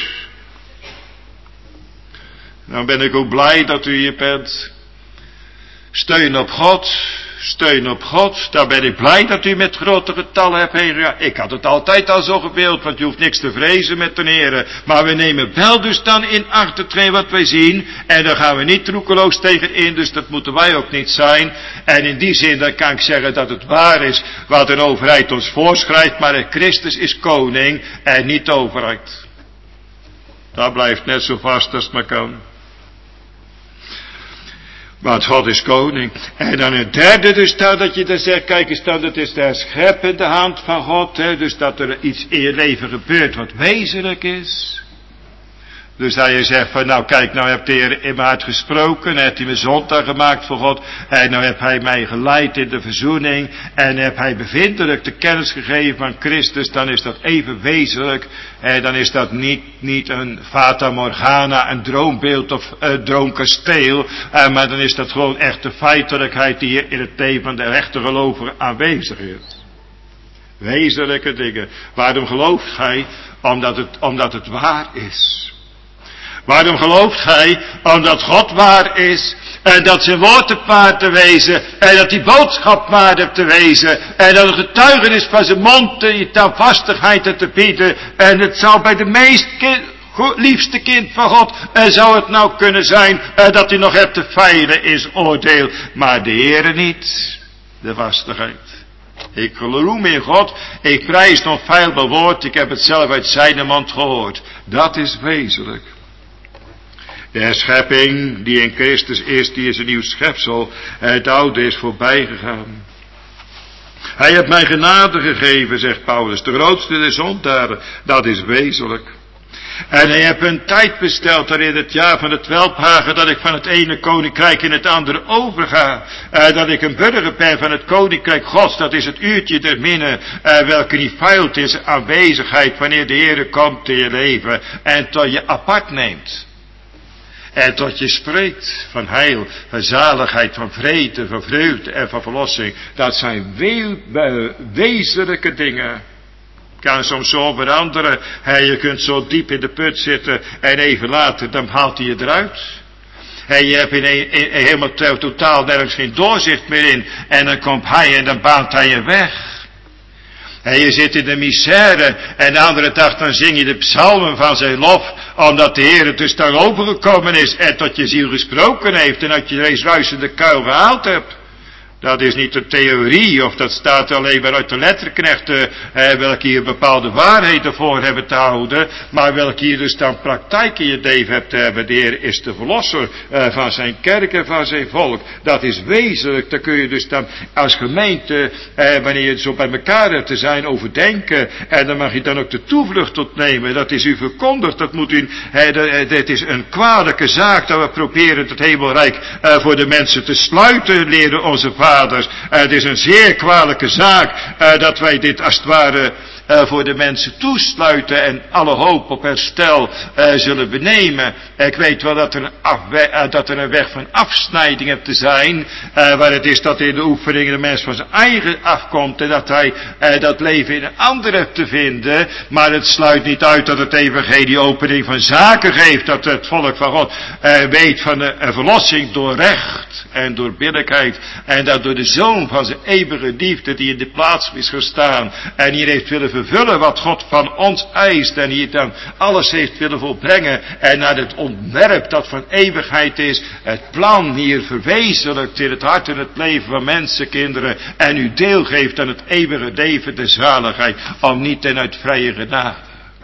[SPEAKER 2] Nou ben ik ook blij dat u hier bent. Steun op God, steun op God. Daar ben ik blij dat u met grote getallen hebt heen gegaan. Ik had het altijd al zo gewild, want je hoeft niks te vrezen met de Heere. Maar we nemen wel dus dan in acht hetgeen wat wij zien. En daar gaan we niet roekeloos tegen in, dus dat moeten wij ook niet zijn. En in die zin dan kan ik zeggen dat het waar is wat een overheid ons voorschrijft. Maar Christus is koning en niet de overheid. Dat blijft net zo vast als het maar kan. Want God is koning. En dan het derde dus dat je dan zegt, kijk eens dan, dat is de herscheppende hand van God. Hè, dus dat er iets in je leven gebeurt wat wezenlijk is. Dus dat je zegt van, nou kijk, nou hebt de Heer in mijn hart gesproken, heeft hij me zondag gemaakt voor God, en nou heeft hij mij geleid in de verzoening, en heb hij bevindelijk de kennis gegeven van Christus, dan is dat even wezenlijk, en dan is dat niet een fata morgana, een droombeeld of een droomkasteel, maar dan is dat gewoon echt de feitelijkheid die hier in het leven van de echte gelovigen aanwezig is. Wezenlijke dingen. Waarom gelooft gij? Omdat het waar is. Waarom gelooft gij? Omdat God waar is. En dat zijn woord op waar te wezen. En dat die boodschap waar hebt te wezen. En dat het getuigenis van zijn mond die standvastigheid te bieden. En het zou bij de meest liefste kind van God. Zou het nou kunnen zijn dat hij nog hebt te feilen in zijn oordeel. Maar de Heere niet. De vastigheid. Ik geloof in God. Ik prijs nog feilbaar woord. Ik heb het zelf uit zijn mond gehoord. Dat is wezenlijk. De herschepping die in Christus is, die is een nieuw schepsel. Het oude is voorbij gegaan. Hij heeft mij genade gegeven, zegt Paulus, de grootste der zondaren. Dat is wezenlijk. En hij heeft een tijd besteld er in het jaar van het welbehagen dat ik van het ene koninkrijk in het andere overga. Dat ik een burger ben van het koninkrijk Gods. Dat is het uurtje der minne, welke niet feilt is aanwezigheid wanneer de Heere komt in je leven en tot je apart neemt. En tot je spreekt van heil, van zaligheid, van vrede, van vreugde en van verlossing. Dat zijn wezenlijke dingen. Kan soms zo veranderen. Je kunt zo diep in de put zitten en even later dan haalt hij je eruit. Je hebt helemaal totaal nergens geen doorzicht meer in. En dan komt hij en dan baant hij je weg. En je zit in de misère en de andere dag dan zing je de psalmen van zijn lof, omdat de Heer het dus daar overgekomen is en tot je ziel gesproken heeft en dat je deze ruisende kuil gehaald hebt. Dat is niet een theorie, of dat staat alleen maar uit de letterknechten, welke hier bepaalde waarheden voor hebben te houden, maar welke hier dus dan praktijk in je leven hebt te hebben. De Heer is de verlosser van zijn kerk en van zijn volk. Dat is wezenlijk, daar kun je dus dan als gemeente, wanneer je zo bij elkaar hebt te zijn, overdenken, en dan mag je dan ook de toevlucht tot nemen. Dat is u verkondigd, dat moet u, dit is een kwalijke zaak, dat we proberen het hemelrijk voor de mensen te sluiten, leren onze vaders. Het is een zeer kwalijke zaak dat wij dit als het ware voor de mensen toesluiten en alle hoop op herstel zullen benemen. Ik weet wel dat er een weg van afsnijding hebt te zijn, waar het is dat in de oefening de mens van zijn eigen afkomt en dat hij dat leven in een ander hebt te vinden, maar het sluit niet uit dat het evangelie opening van zaken geeft, dat het volk van God weet van een verlossing door recht en door billijkheid en dat door de Zoon van zijn eeuwige liefde die in de plaats is gestaan en hier heeft willen vervullen wat God van ons eist en hier dan alles heeft willen volbrengen en naar het ontwerp dat van eeuwigheid is, het plan hier verwezenlijkt in het hart en het leven van mensenkinderen en u deel geeft aan het eeuwige leven, de zaligheid, om niet en uit vrije genade.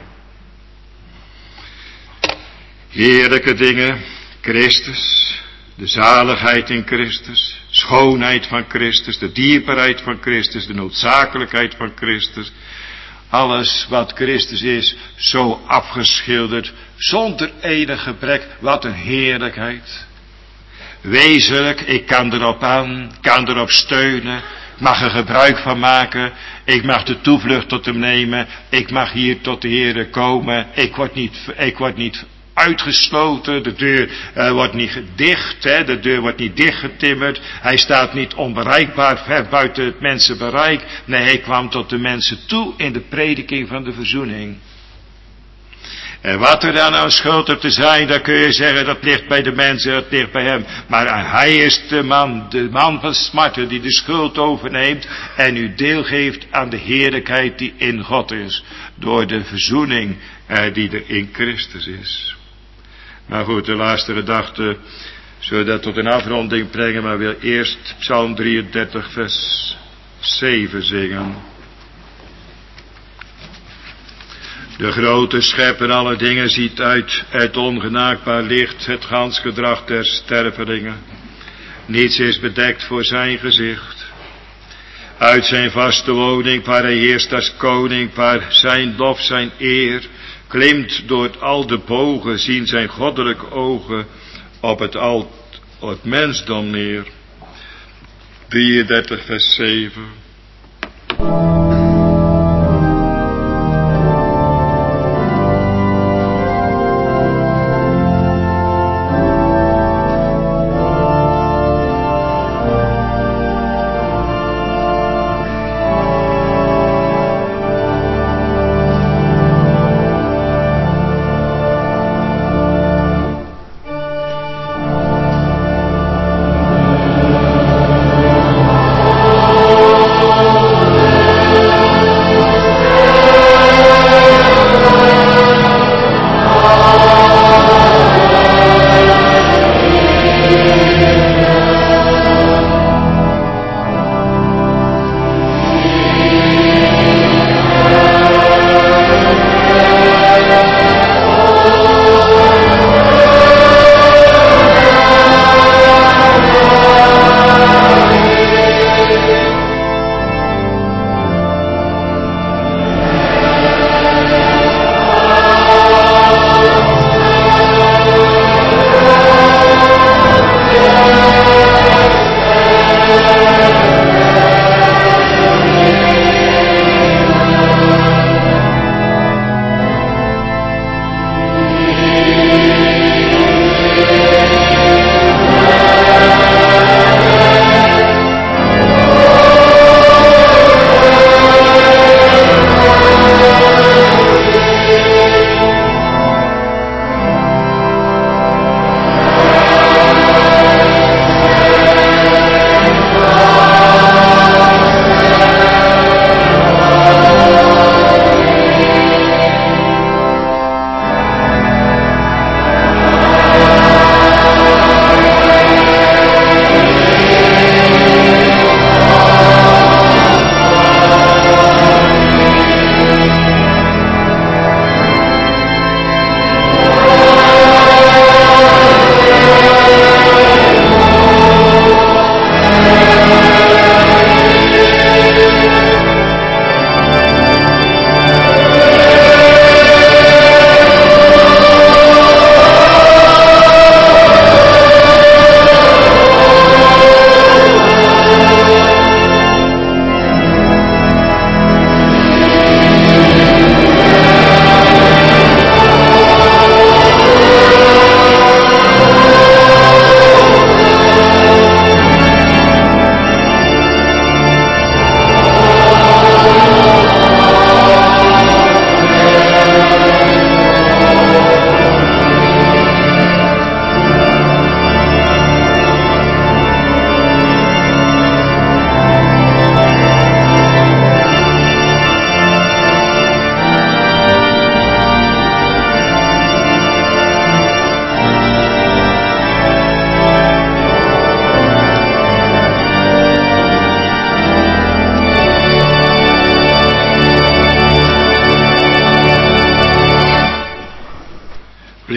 [SPEAKER 2] Heerlijke dingen, Christus, de zaligheid in Christus, schoonheid van Christus, de dierbaarheid van Christus, de noodzakelijkheid van Christus. Alles wat Christus is, zo afgeschilderd, zonder enig gebrek, wat een heerlijkheid. Wezenlijk, ik kan erop aan, kan erop steunen, ik mag er gebruik van maken, ik mag de toevlucht tot hem nemen, ik mag hier tot de Heere komen, ik word niet uitgesloten, de deur wordt niet dicht, de deur wordt niet dichtgetimmerd, hij staat niet onbereikbaar, ver buiten het mensenbereik, nee, hij kwam tot de mensen toe in de prediking van de verzoening. En wat er dan aan schuld op te zijn, dan kun je zeggen, dat ligt bij de mensen, dat ligt bij hem. Maar hij is de man van smarten die de schuld overneemt en u deel geeft aan de heerlijkheid die in God is. Door de verzoening die er in Christus is. Maar goed, de laatste gedachte, zullen we dat tot een afronding brengen, maar wil eerst Psalm 33 vers 7 zingen. De grote schepper alle dingen ziet uit het ongenaakbaar licht, het gans gedrag der stervelingen. Niets is bedekt voor zijn gezicht. Uit zijn vaste woning, waar hij heerst als koning, waar zijn lof, zijn eer, klimt door al de bogen, zien zijn goddelijke ogen op het mensdom neer. 33 vers 7.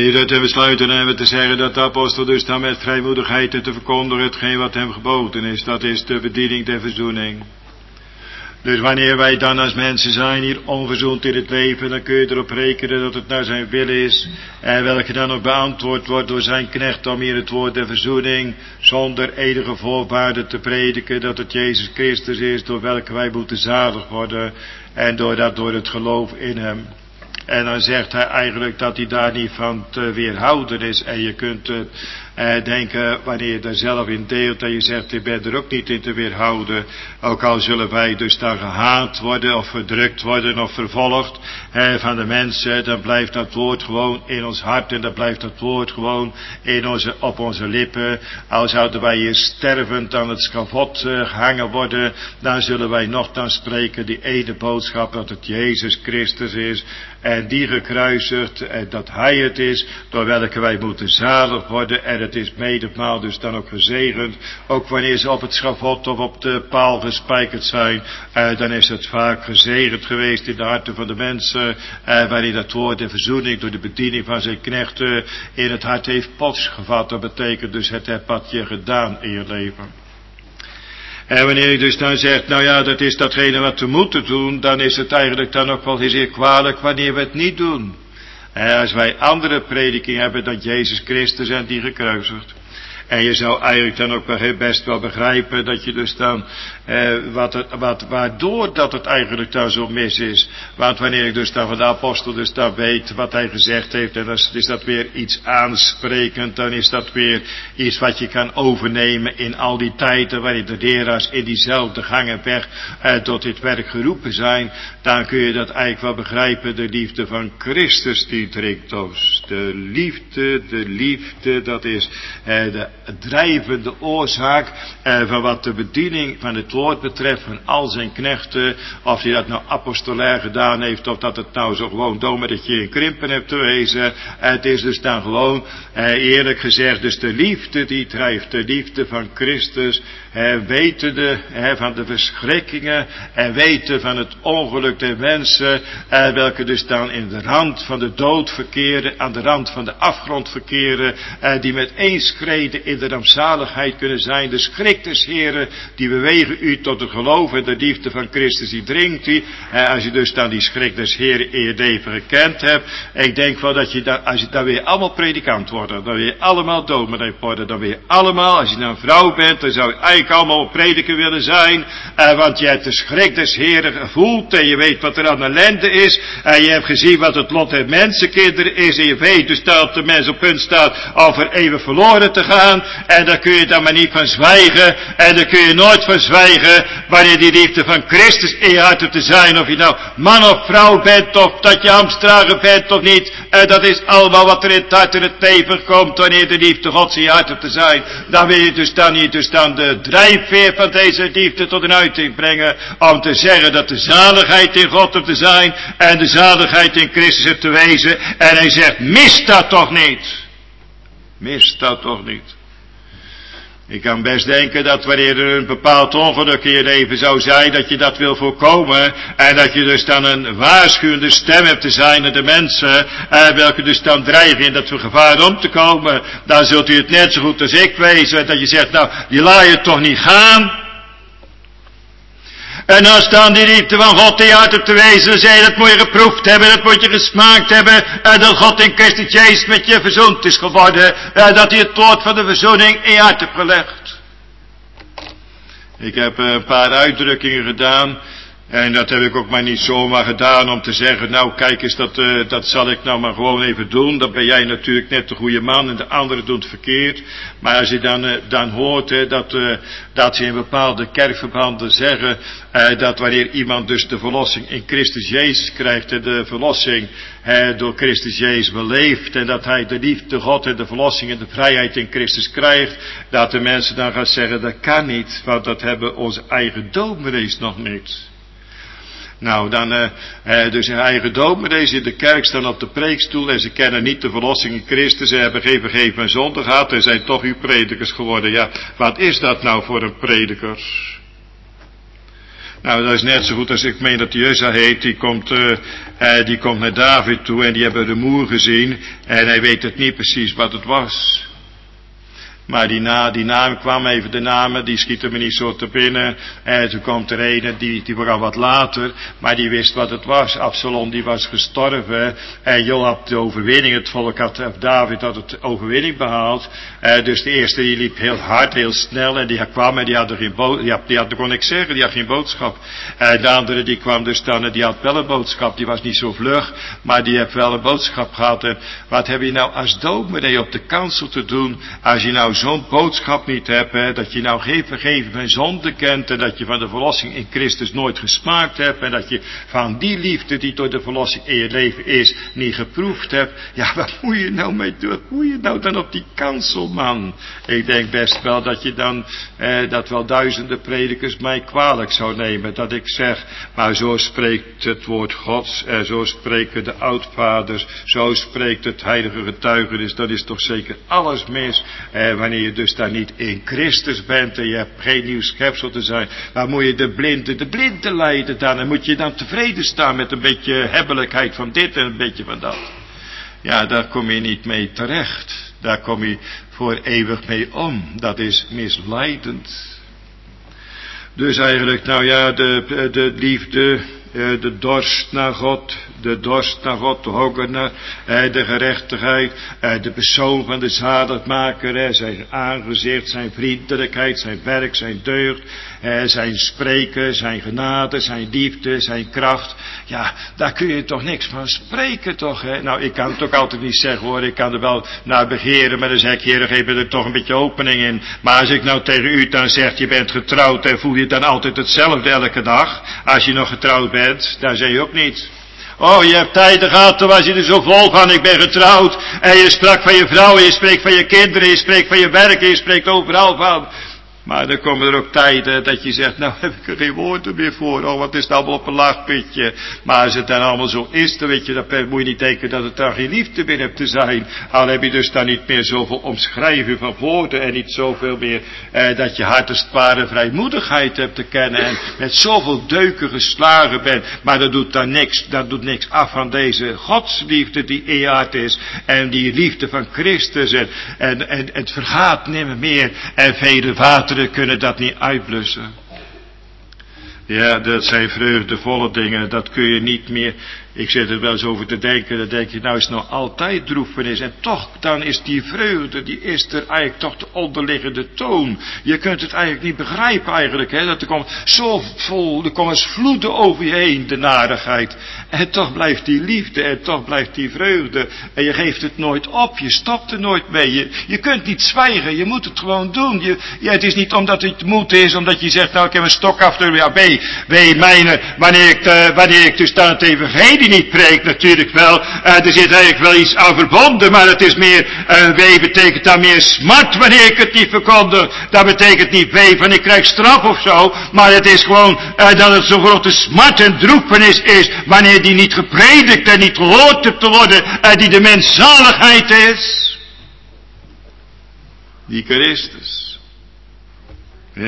[SPEAKER 2] Hieruit hebben we sluiten en we te zeggen dat de apostel dus dan met vrijmoedigheid te verkondigen hetgeen wat hem geboden is. Dat is de bediening der verzoening. Dus wanneer wij dan als mensen zijn hier onverzoend in het leven, dan kun je erop rekenen dat het naar zijn wil is. En welke dan ook beantwoord wordt door zijn knecht om hier het woord der verzoening zonder enige voorwaarden te prediken. Dat het Jezus Christus is door welke wij moeten zalig worden. En door het geloof in hem. En dan zegt hij eigenlijk dat hij daar niet van te weerhouden is. En je kunt denken, wanneer je daar zelf in deelt, dat je zegt, ik ben er ook niet in te weerhouden. Ook al zullen wij dus dan gehaat worden, of verdrukt worden, of vervolgd van de mensen, dan blijft dat woord gewoon in ons hart. En dan blijft dat woord gewoon op onze lippen. Al zouden wij hier stervend aan het schavot gehangen worden, dan zullen wij nogthans spreken die ene boodschap dat het Jezus Christus is. En die gekruisigd, en dat hij het is, door welke wij moeten zalig worden. En het is medemaal dus dan ook gezegend. Ook wanneer ze op het schavot of op de paal gespijkerd zijn, dan is het vaak gezegend geweest in de harten van de mensen. Waarin dat woord de verzoening door de bediening van zijn knechten in het hart heeft plaatsgevat. Dat betekent dus het heb wat je gedaan in je leven. En wanneer je dus dan zegt, nou ja, dat is datgene wat we moeten doen, dan is het eigenlijk dan ook wel zeer kwalijk wanneer we het niet doen. Als wij andere prediking hebben dan Jezus Christus en die gekruisigd. En je zou eigenlijk dan ook wel best wel begrijpen dat je dus dan, waardoor dat het eigenlijk dan zo mis is. Want wanneer ik dus dan van de apostel dus dan weet wat hij gezegd heeft, en dan is dat weer iets aansprekend, dan is dat weer iets wat je kan overnemen in al die tijden waarin de leraars in diezelfde gang en weg tot dit werk geroepen zijn, dan kun je dat eigenlijk wel begrijpen, de liefde van Christus die dringt ons. De liefde, dat is de drijvende oorzaak van wat de bediening van het woord betreft van al zijn knechten, of hij dat nou apostolair gedaan heeft, of dat het nou zo gewoon domiddetje in krimpen heeft te wezen. Het is dus dan gewoon, eerlijk gezegd, dus de liefde die drijft, de liefde van Christus, wetende van de verschrikkingen en weten van het ongeluk der mensen, welke dus dan in de rand van de dood verkeren, aan de rand van de afgrond verkeren, die met één schrede in de rampzaligheid kunnen zijn. De schrik des Heren, die bewegen u tot het geloof en de liefde van Christus, die dringt u. Als je dus dan die schrik des Heren in je leven gekend hebt, ik denk wel dat je dan, als je dan weer allemaal predikant wordt, dan wil je allemaal dominee worden, dan wil je allemaal, als je nou een vrouw bent, dan zou je eigenlijk allemaal prediker willen zijn, want je hebt de schrik des Heren gevoeld en je weet wat er aan ellende is, en je hebt gezien wat het lot der mensenkinderen is, en je weet dus dat de mens op punt staat om voor eeuwig verloren te gaan, en daar kun je dan maar niet van zwijgen, en daar kun je nooit van zwijgen, wanneer die liefde van Christus in je hart hebt te zijn, of je nou man of vrouw bent, of dat je hamstrager bent of niet, dat is allemaal wat er in het hart en het leven komt, wanneer de liefde Gods in je hart hebt te zijn, dan wil je dus dan niet dus dan de drijfveer van deze liefde tot een uiting brengen, om te zeggen dat de zaligheid in God hebt te zijn, en de zaligheid in Christus hebt te wezen, en hij zegt, mis dat toch niet. Mis dat toch niet. Ik kan best denken dat wanneer er een bepaald ongeluk in je leven zou zijn, dat je dat wil voorkomen, en dat je dus dan een waarschuwende stem hebt te zijn naar de mensen, welke dus dan dreigen in dat gevaar om te komen, dan zult u het net zo goed als ik wezen, dat je zegt, nou, die laat je toch niet gaan. En als dan die liefde van God in je hart hebt te wezen, dan zei je, dat moet je geproefd hebben, dat moet je gesmaakt hebben, dat God in Christus Jezus met je verzoend is geworden, dat hij het woord van de verzoening in je hart hebt gelegd. Ik heb een paar uitdrukkingen gedaan, en dat heb ik ook maar niet zomaar gedaan om te zeggen, nou kijk eens, dat zal ik nou maar gewoon even doen, dan ben jij natuurlijk net de goede man en de anderen doen het verkeerd. Maar als je dan hoort dat ze in bepaalde kerkverbanden zeggen, dat wanneer iemand dus de verlossing in Christus Jezus krijgt en de verlossing door Christus Jezus beleeft en dat hij de liefde God en de verlossing en de vrijheid in Christus krijgt, dat de mensen dan gaan zeggen, dat kan niet, want dat hebben onze eigen dominees nog niet. Nou, dan, dus een eigen dominees in de kerk staan op de preekstoel en ze kennen niet de verlossing in Christus, ze hebben geen vergeven en zonde gehad en zijn toch uw predikers geworden. Ja, wat is dat nou voor een prediker? Nou, dat is net zo goed als ik meen dat Jezza heet. Die komt naar David toe en die hebben de moer gezien. En hij weet het niet precies wat het was. Maar die naam kwam even, de namen, die schieten me niet zo te binnen. En toen komt er een, die was al wat later, maar die wist wat het was. Absalom, die was gestorven. En Joab de overwinning, het volk David had het overwinning behaald. Dus de eerste die liep heel hard, heel snel. En die kwam en die had er geen boodschap, die kon niks zeggen, die had geen boodschap. En de andere die kwam dus dan en die had wel een boodschap. Die was niet zo vlug, maar die heeft wel een boodschap gehad. En wat heb je nou als dominee op de kansel te doen, als je nou zo'n boodschap niet hebt, hè, dat je nou geen vergeving van zonde kent en dat je van de verlossing in Christus nooit gesmaakt hebt en dat je van die liefde die door de verlossing in je leven is, niet geproefd hebt. Ja, wat moet je nou mee doen? Wat moet je nou dan op die kansel, man? Ik denk best wel dat je dan, dat wel duizenden predikers mij kwalijk zou nemen, dat ik zeg, maar zo spreekt het woord Gods, zo spreken de oudvaders, zo spreekt het heilige getuigenis, dat is toch zeker alles mis, wanneer je dus daar niet in Christus bent en je hebt geen nieuw schepsel te zijn, dan moet je de blinde leiden dan. En moet je dan tevreden staan met een beetje hebbelijkheid van dit en een beetje van dat. Ja, daar kom je niet mee terecht. Daar kom je voor eeuwig mee om. Dat is misleidend. Dus eigenlijk, nou ja, de liefde, de dorst naar God, de honger naar de gerechtigheid, de persoon van de zaligmaker, zijn aangezicht, zijn vriendelijkheid, zijn werk, zijn deugd, zijn spreken, zijn genade, zijn liefde, zijn kracht. Ja, daar kun je toch niks van spreken, toch? Hè? Nou, ik kan het ook altijd niet zeggen, hoor. Ik kan er wel naar begeren, maar dan zeg ik, Heer, geef er toch een beetje opening in. Maar als ik nou tegen u dan zeg, je bent getrouwd en voel je dan altijd hetzelfde elke dag, als je nog getrouwd bent, dan zeg je ook niets. Oh, je hebt tijden gehad, toen was je er zo vol van, ik ben getrouwd. En je sprak van je vrouw, en je spreekt van je kinderen, je spreekt van je werk, en je spreekt overal van. Maar dan komen er ook tijden dat je zegt, nou heb ik er geen woorden meer voor. Oh, wat is het allemaal op een laag pitje. Maar als het dan allemaal zo is, dan weet je, dan moet je niet denken dat het daar geen liefde meer hebt te zijn. Al heb je dus dan niet meer zoveel omschrijving van woorden en niet zoveel meer dat je hart als het ware vrijmoedigheid hebt te kennen. En met zoveel deuken geslagen bent. Maar dat doet niks af van deze godsliefde die eeuwig is. En die liefde van Christus. En het vergaat nimmer meer. En vele wateren kunnen dat niet uitblussen. Ja, dat zijn vreugdevolle dingen. Dat kun je niet meer. Ik zit er wel eens over te denken. Dan denk je, nou is het nog altijd droefenis. En toch, dan is die vreugde, die is er eigenlijk toch de onderliggende toon. Je kunt het eigenlijk niet begrijpen eigenlijk. Hè? Dat er komt zo vol, er komen vloeden over je heen, de narigheid. En toch blijft die liefde en toch blijft die vreugde. En je geeft het nooit op, je stopt er nooit mee. Je kunt niet zwijgen, je moet het gewoon doen. Het is niet omdat het moed is, omdat je zegt, nou ik heb een stok af. Ja, wanneer ik dus dan het evangelie niet preek, natuurlijk wel. Er zit eigenlijk wel iets aan verbonden, maar het is meer, wee betekent dan meer smart wanneer ik het niet verkondig. Dat betekent niet wee van ik krijg straf of zo, maar het is gewoon dat het zo'n grote smart en droefenis is, wanneer die niet gepredikt en niet gehoord hebt te worden, die de mens zaligheid is. Die Christus. Ja.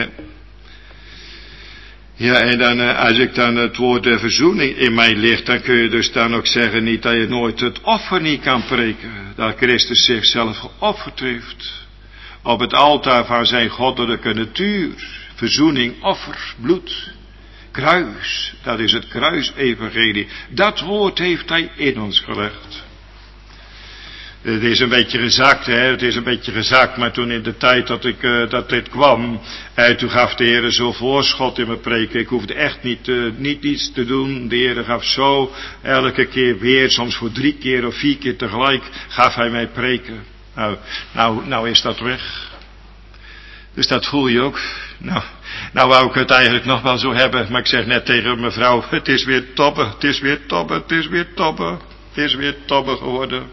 [SPEAKER 2] Ja, en dan, als ik dan het woord der verzoening in mij ligt, dan kun je dus dan ook zeggen niet dat je nooit het offer niet kan preken. Dat Christus zichzelf geofferd heeft. Op het altaar van zijn goddelijke natuur. Verzoening, offer, bloed. Kruis, dat is het kruisevangelie. Dat woord heeft hij in ons gelegd. Het is een beetje gezakt, hè. Het is een beetje gezakt, maar toen in de tijd dat dit kwam, toen gaf de Heer zo voorschot in mijn preken. Ik hoefde echt niet iets te doen. De Heer gaf zo elke keer weer, soms voor 3 keer of 4 keer tegelijk, gaf hij mij preken. Nou is dat weg. Dus dat voel je ook. Nou wou ik het eigenlijk nog wel zo hebben, maar ik zeg net tegen mijn vrouw, het is weer tobben, het is weer tobben, het is weer tobben, het is weer tobben geworden.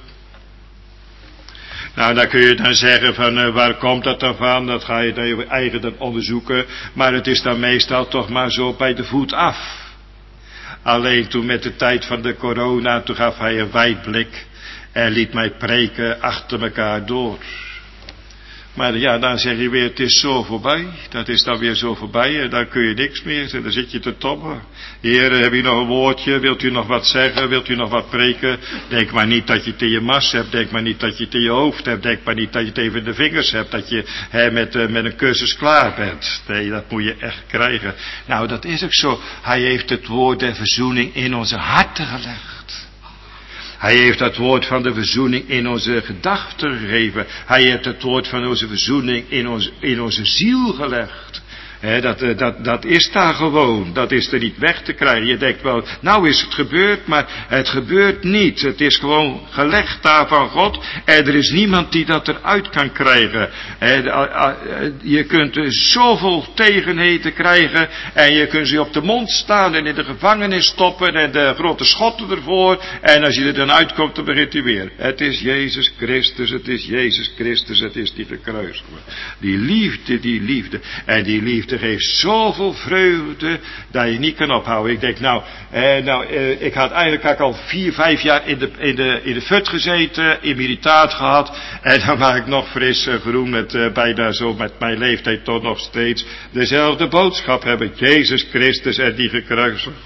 [SPEAKER 2] Nou, dan kun je dan zeggen van waar komt dat dan van? Dat ga je dan je eigen dan onderzoeken. Maar het is dan meestal toch maar zo bij de voet af. Alleen toen met de tijd van de corona, toen gaf hij een wijdblik en liet mij preken achter elkaar door. Maar ja, dan zeg je weer, het is zo voorbij. Dat is dan weer zo voorbij en dan kun je niks meer. En dan zit je te tobben. Heer, heb je nog een woordje? Wilt u nog wat zeggen? Wilt u nog wat preken? Denk maar niet dat je het in je mas hebt. Denk maar niet dat je het in je hoofd hebt. Denk maar niet dat je het even in de vingers hebt. Dat je met een cursus klaar bent. Nee, dat moet je echt krijgen. Nou, dat is ook zo. Hij heeft het woord der verzoening in onze harten gelegd. Hij heeft het woord van de verzoening in onze gedachten gegeven. Hij heeft het woord van onze verzoening in onze ziel gelegd. Dat is daar gewoon. Dat is er niet weg te krijgen. Je denkt wel, nou is het gebeurd, maar het gebeurt niet. Het is gewoon gelegd daar van God. En er is niemand die dat eruit kan krijgen. Je kunt er zoveel tegenheden krijgen. En je kunt ze op de mond staan en in de gevangenis stoppen. En de grote schotten ervoor. En als je er dan uitkomt, dan begint hij weer. Het is Jezus Christus, het is Jezus Christus, het is die gekruisigde. Die liefde. En die liefde geeft zoveel vreugde dat je niet kan ophouden. Ik denk ik had eigenlijk al 4-5 jaar in de fut gezeten, immuniteit gehad. En dan was ik nog fris groen met bijna zo met mijn leeftijd toch nog steeds dezelfde boodschap hebben. Jezus Christus en die gekruisigd.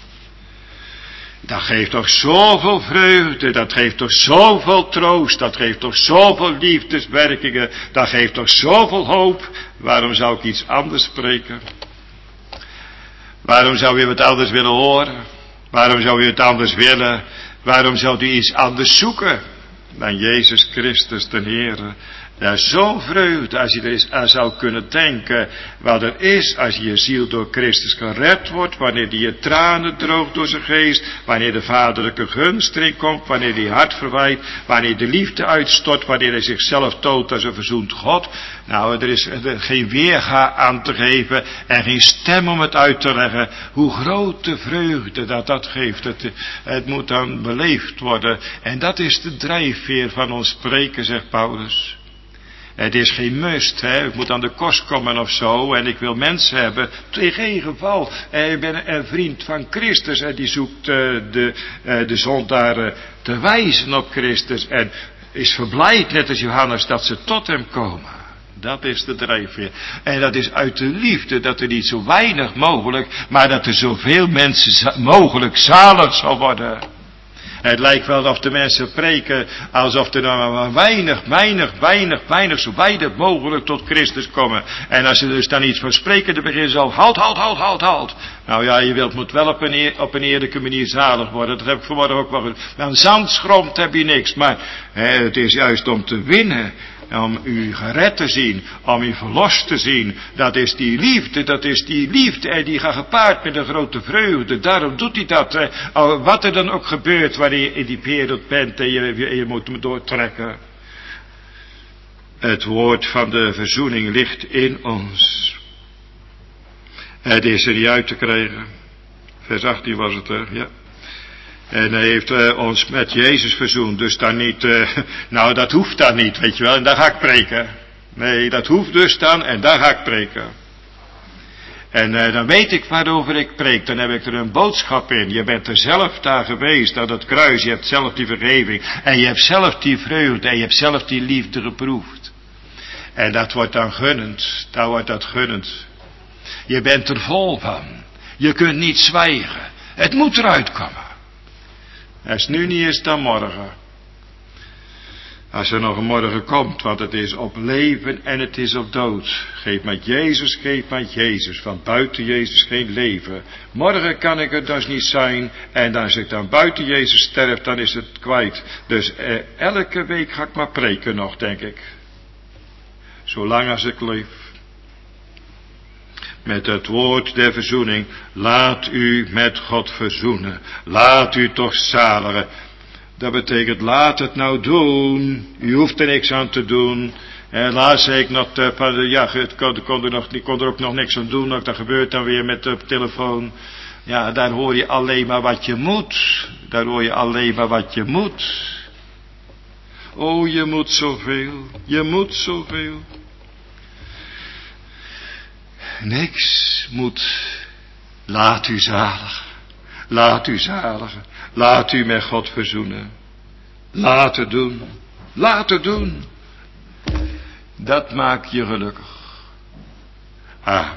[SPEAKER 2] Dat geeft toch zoveel vreugde, dat geeft toch zoveel troost, dat geeft toch zoveel liefdeswerkingen, dat geeft toch zoveel hoop. Waarom zou ik iets anders spreken? Waarom zou je wat anders willen horen? Waarom zou je het anders willen? Waarom zou u iets anders zoeken dan Jezus Christus, de Heere? Ja, zo'n vreugde, als je er eens aan zou kunnen denken, wat er is als je ziel door Christus gered wordt, wanneer die je tranen droogt door zijn geest, wanneer de vaderlijke gunst erin komt, wanneer die hart verwijt, wanneer de liefde uitstort, wanneer hij zichzelf toont als een verzoend God. Nou, er is geen weerga aan te geven en geen stem om het uit te leggen, hoe grote vreugde dat geeft. Het moet dan beleefd worden en dat is de drijfveer van ons spreken, zegt Paulus. Het is geen must, ik moet aan de kost komen of zo, en ik wil mensen hebben. In geen geval. Ik ben een vriend van Christus en die zoekt de zondaren te wijzen op Christus en is verblijd, net als Johannes, dat ze tot hem komen. Dat is de drijfveer. En dat is uit de liefde, dat er niet zo weinig mogelijk, maar dat er zoveel mensen mogelijk zalig zal worden. Het lijkt wel of de mensen preken alsof er nou maar weinig, zo weinig mogelijk tot Christus komen. En als ze dus dan iets van spreken, dan beginnen ze al, halt. Nou ja, je moet wel op een eerlijke manier zalig worden. Dat heb ik vanmorgen ook wel gezegd. Aan zand schromt heb je niks, maar het is juist om te winnen. Om u gered te zien, om u verlost te zien. Dat is die liefde en die gaat gepaard met een grote vreugde. Daarom doet hij dat. Wat er dan ook gebeurt wanneer je in die wereld bent en je moet hem doortrekken. Het woord van de verzoening ligt in ons. Het is er niet uit te krijgen. Vers 18 was het, ja. En hij heeft ons met Jezus verzoend. Dus dan niet, dat hoeft dan niet, weet je wel. En daar ga ik preken. Nee, dat hoeft dus dan en daar ga ik preken. En dan weet ik waarover ik preek. Dan heb ik er een boodschap in. Je bent er zelf daar geweest aan het kruis. Je hebt zelf die vergeving. En je hebt zelf die vreugde. En je hebt zelf die liefde geproefd. En dat wordt dan gunnend. Dan wordt dat gunnend. Je bent er vol van. Je kunt niet zwijgen. Het moet eruit komen. Als het nu niet is, dan morgen. Als er nog een morgen komt, want het is op leven en het is op dood. Geef mij Jezus, van buiten Jezus geen leven. Morgen kan ik het dus niet zijn, en als ik dan buiten Jezus sterf, dan is het kwijt. Dus elke week ga ik maar preken nog, denk ik. Zolang als ik leef. Met het woord der verzoening, laat u met God verzoenen. Laat u toch zaligen. Dat betekent, laat het nou doen. U hoeft er niks aan te doen. En laatst zei ik nog, ik kon er ook nog niks aan doen. Dat gebeurt dan weer met de telefoon. Ja, daar hoor je alleen maar wat je moet. Oh, je moet zoveel. Niks moet. Laat u zaligen. Laat u met God verzoenen. Laat het doen. Dat maakt je gelukkig. Amen.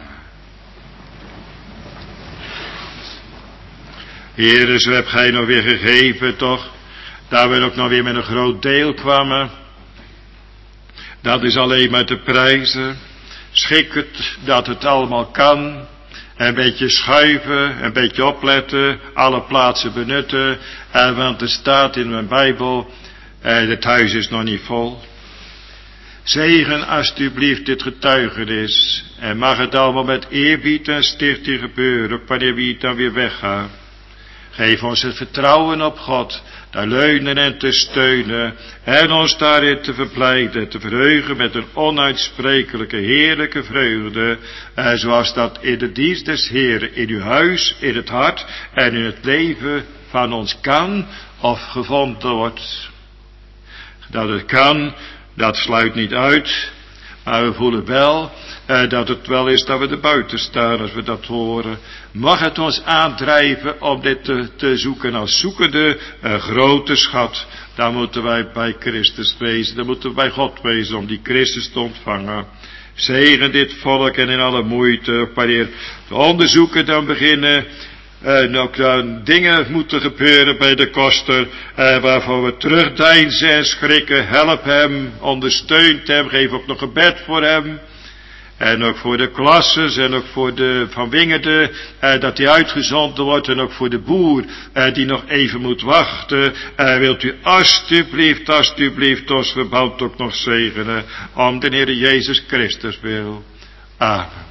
[SPEAKER 2] Heere, zo heb gij nog weer gegeven, toch, dat we ook nog weer met een groot deel kwamen. Dat is alleen maar te prijzen. Schik het dat het allemaal kan. Een beetje schuiven, een beetje opletten, alle plaatsen benutten. Want er staat in mijn Bijbel, het huis is nog niet vol. Zegen alsjeblieft dit getuigenis. En mag het allemaal met eerbied en stichting gebeuren, ook wanneer we het dan weer weggaan. Geef ons het vertrouwen op God, te leunen en te steunen, en ons daarin te verblijden, te verheugen met een onuitsprekelijke, heerlijke vreugde, zoals dat in de dienst des Heeren, in uw huis, in het hart en in het leven van ons kan of gevonden wordt. Dat het kan, dat sluit niet uit, maar we voelen wel dat het wel is dat we er buiten staan als we dat horen. Mag het ons aandrijven om dit te zoeken als zoekende een grote schat. Dan moeten wij bij Christus wezen, dan moeten we bij God wezen om die Christus te ontvangen. Zegen dit volk en in alle moeite, wanneer de onderzoeken dan beginnen. Ook dan dingen moeten gebeuren bij de koster, waarvan we terugdeinzen en schrikken. Help hem, ondersteunt hem, geef ook nog gebed voor hem. En ook voor de klasses en ook voor de Van Wingerden, dat hij uitgezonden wordt. En ook voor de boer, die nog even moet wachten. Wilt u alsjeblieft ons verband ook nog zegenen. Om de Heer Jezus Christus wil. Amen.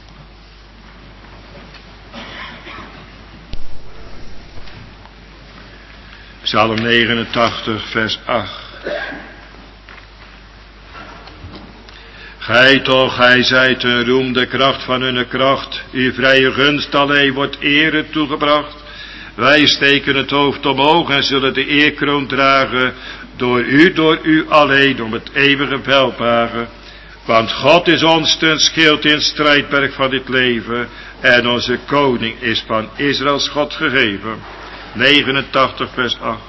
[SPEAKER 2] Psalm 89, vers 8. Gij zijt een roem, de kracht van hun kracht. Uw vrije gunst alleen wordt ere toegebracht. Wij steken het hoofd omhoog en zullen de eerkroon dragen. Door u alleen, om het eeuwige welbehagen. Want God is ons ten schild in strijdperk van dit leven. En onze koning is van Israëls God gegeven. 89 vers 8.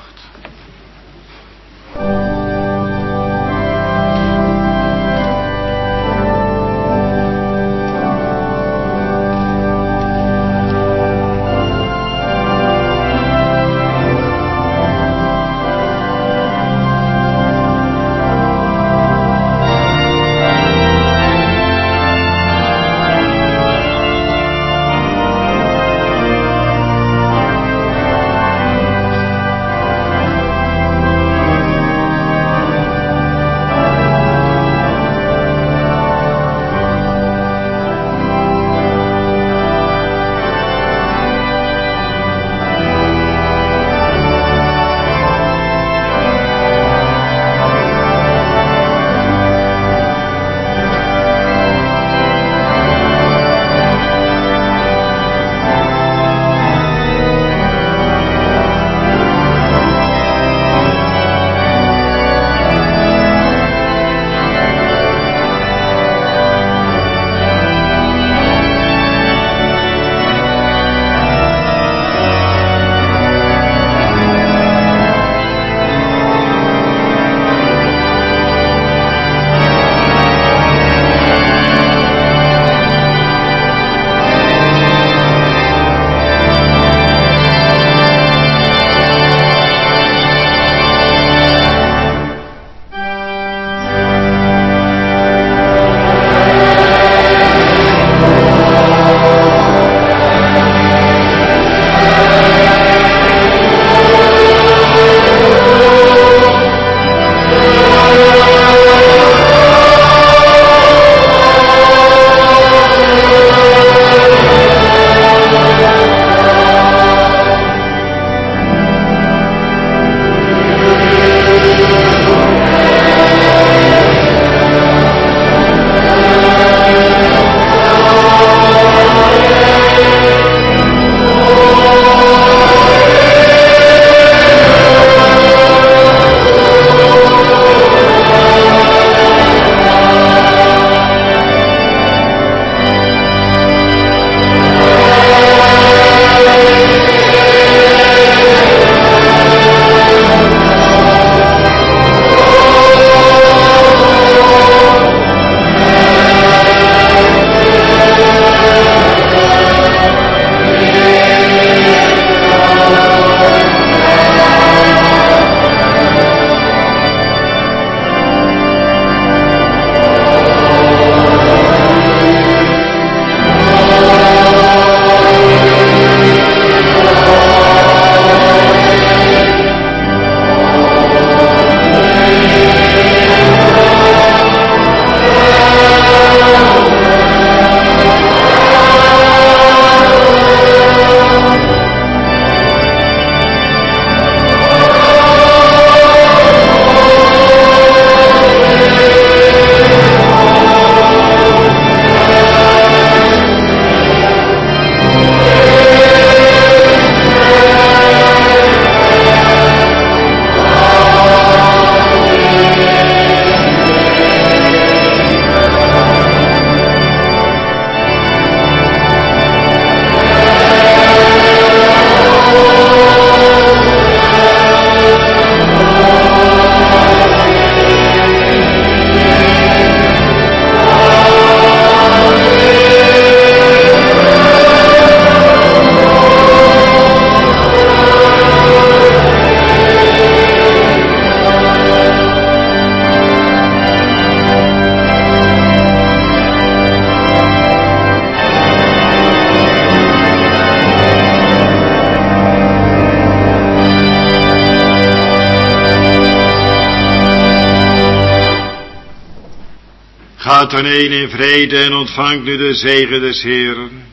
[SPEAKER 2] Gaat dan heen in vrede en ontvangt nu de zegen des Heeren.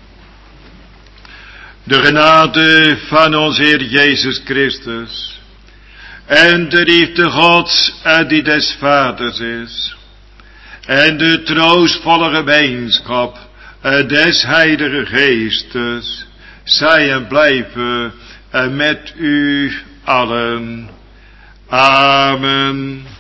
[SPEAKER 2] De genade van onze Heer Jezus Christus en de liefde Gods en die des Vaders is en de troostvolle gemeenschap des Heilige Geestes zij en blijven met u allen. Amen.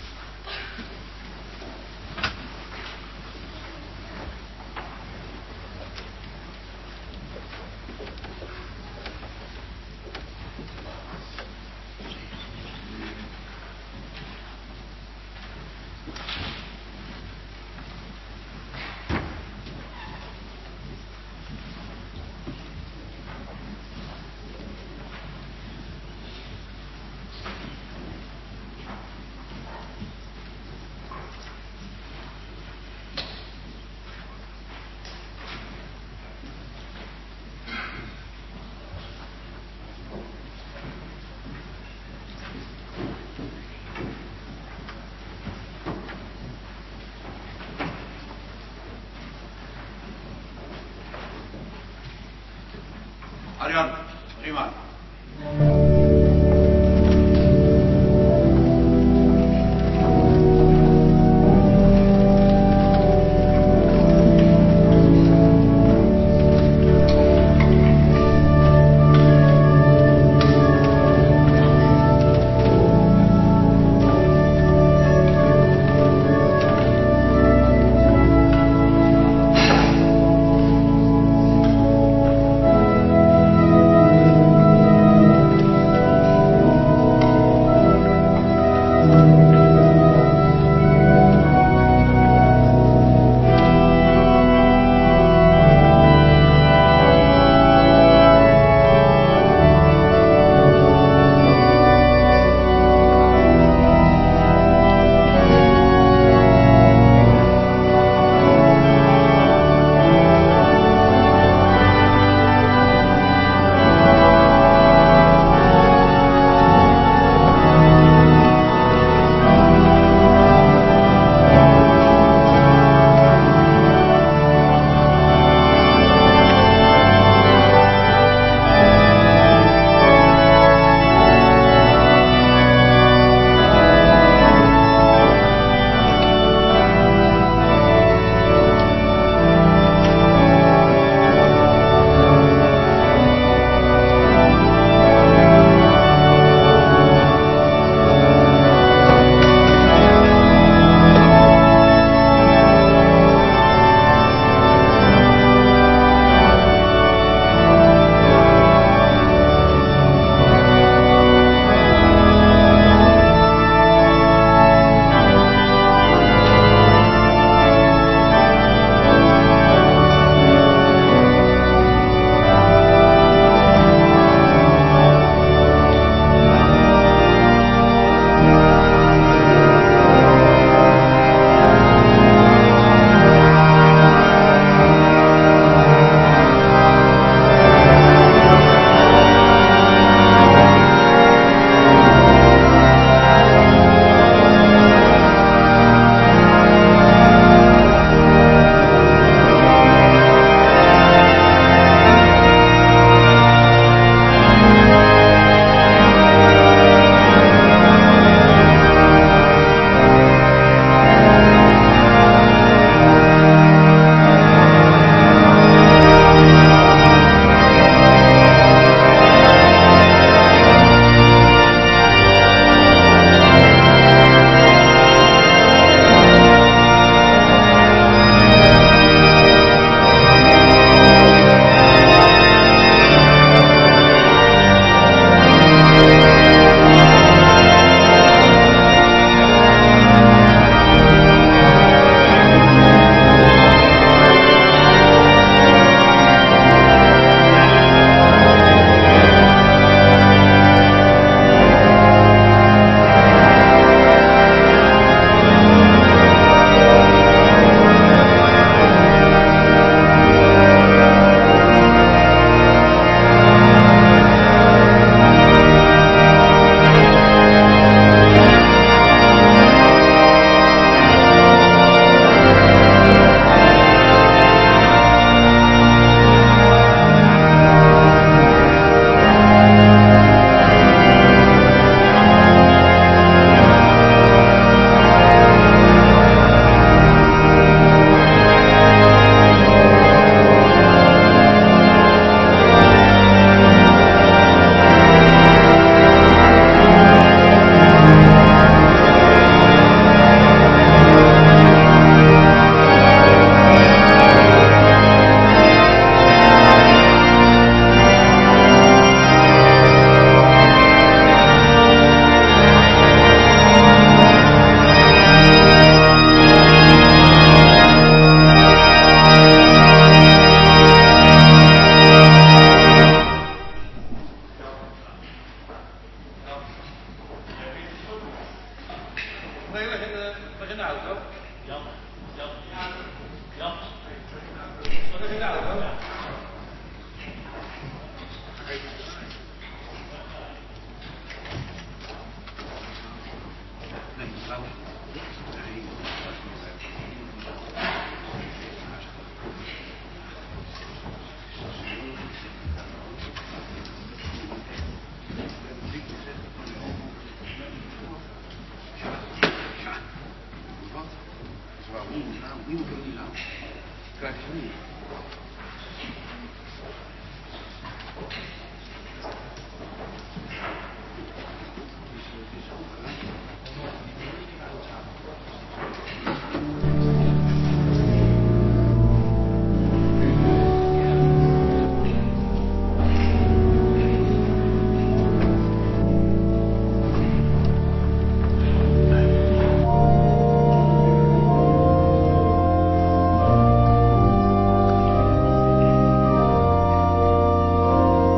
[SPEAKER 1] Arjan, prima.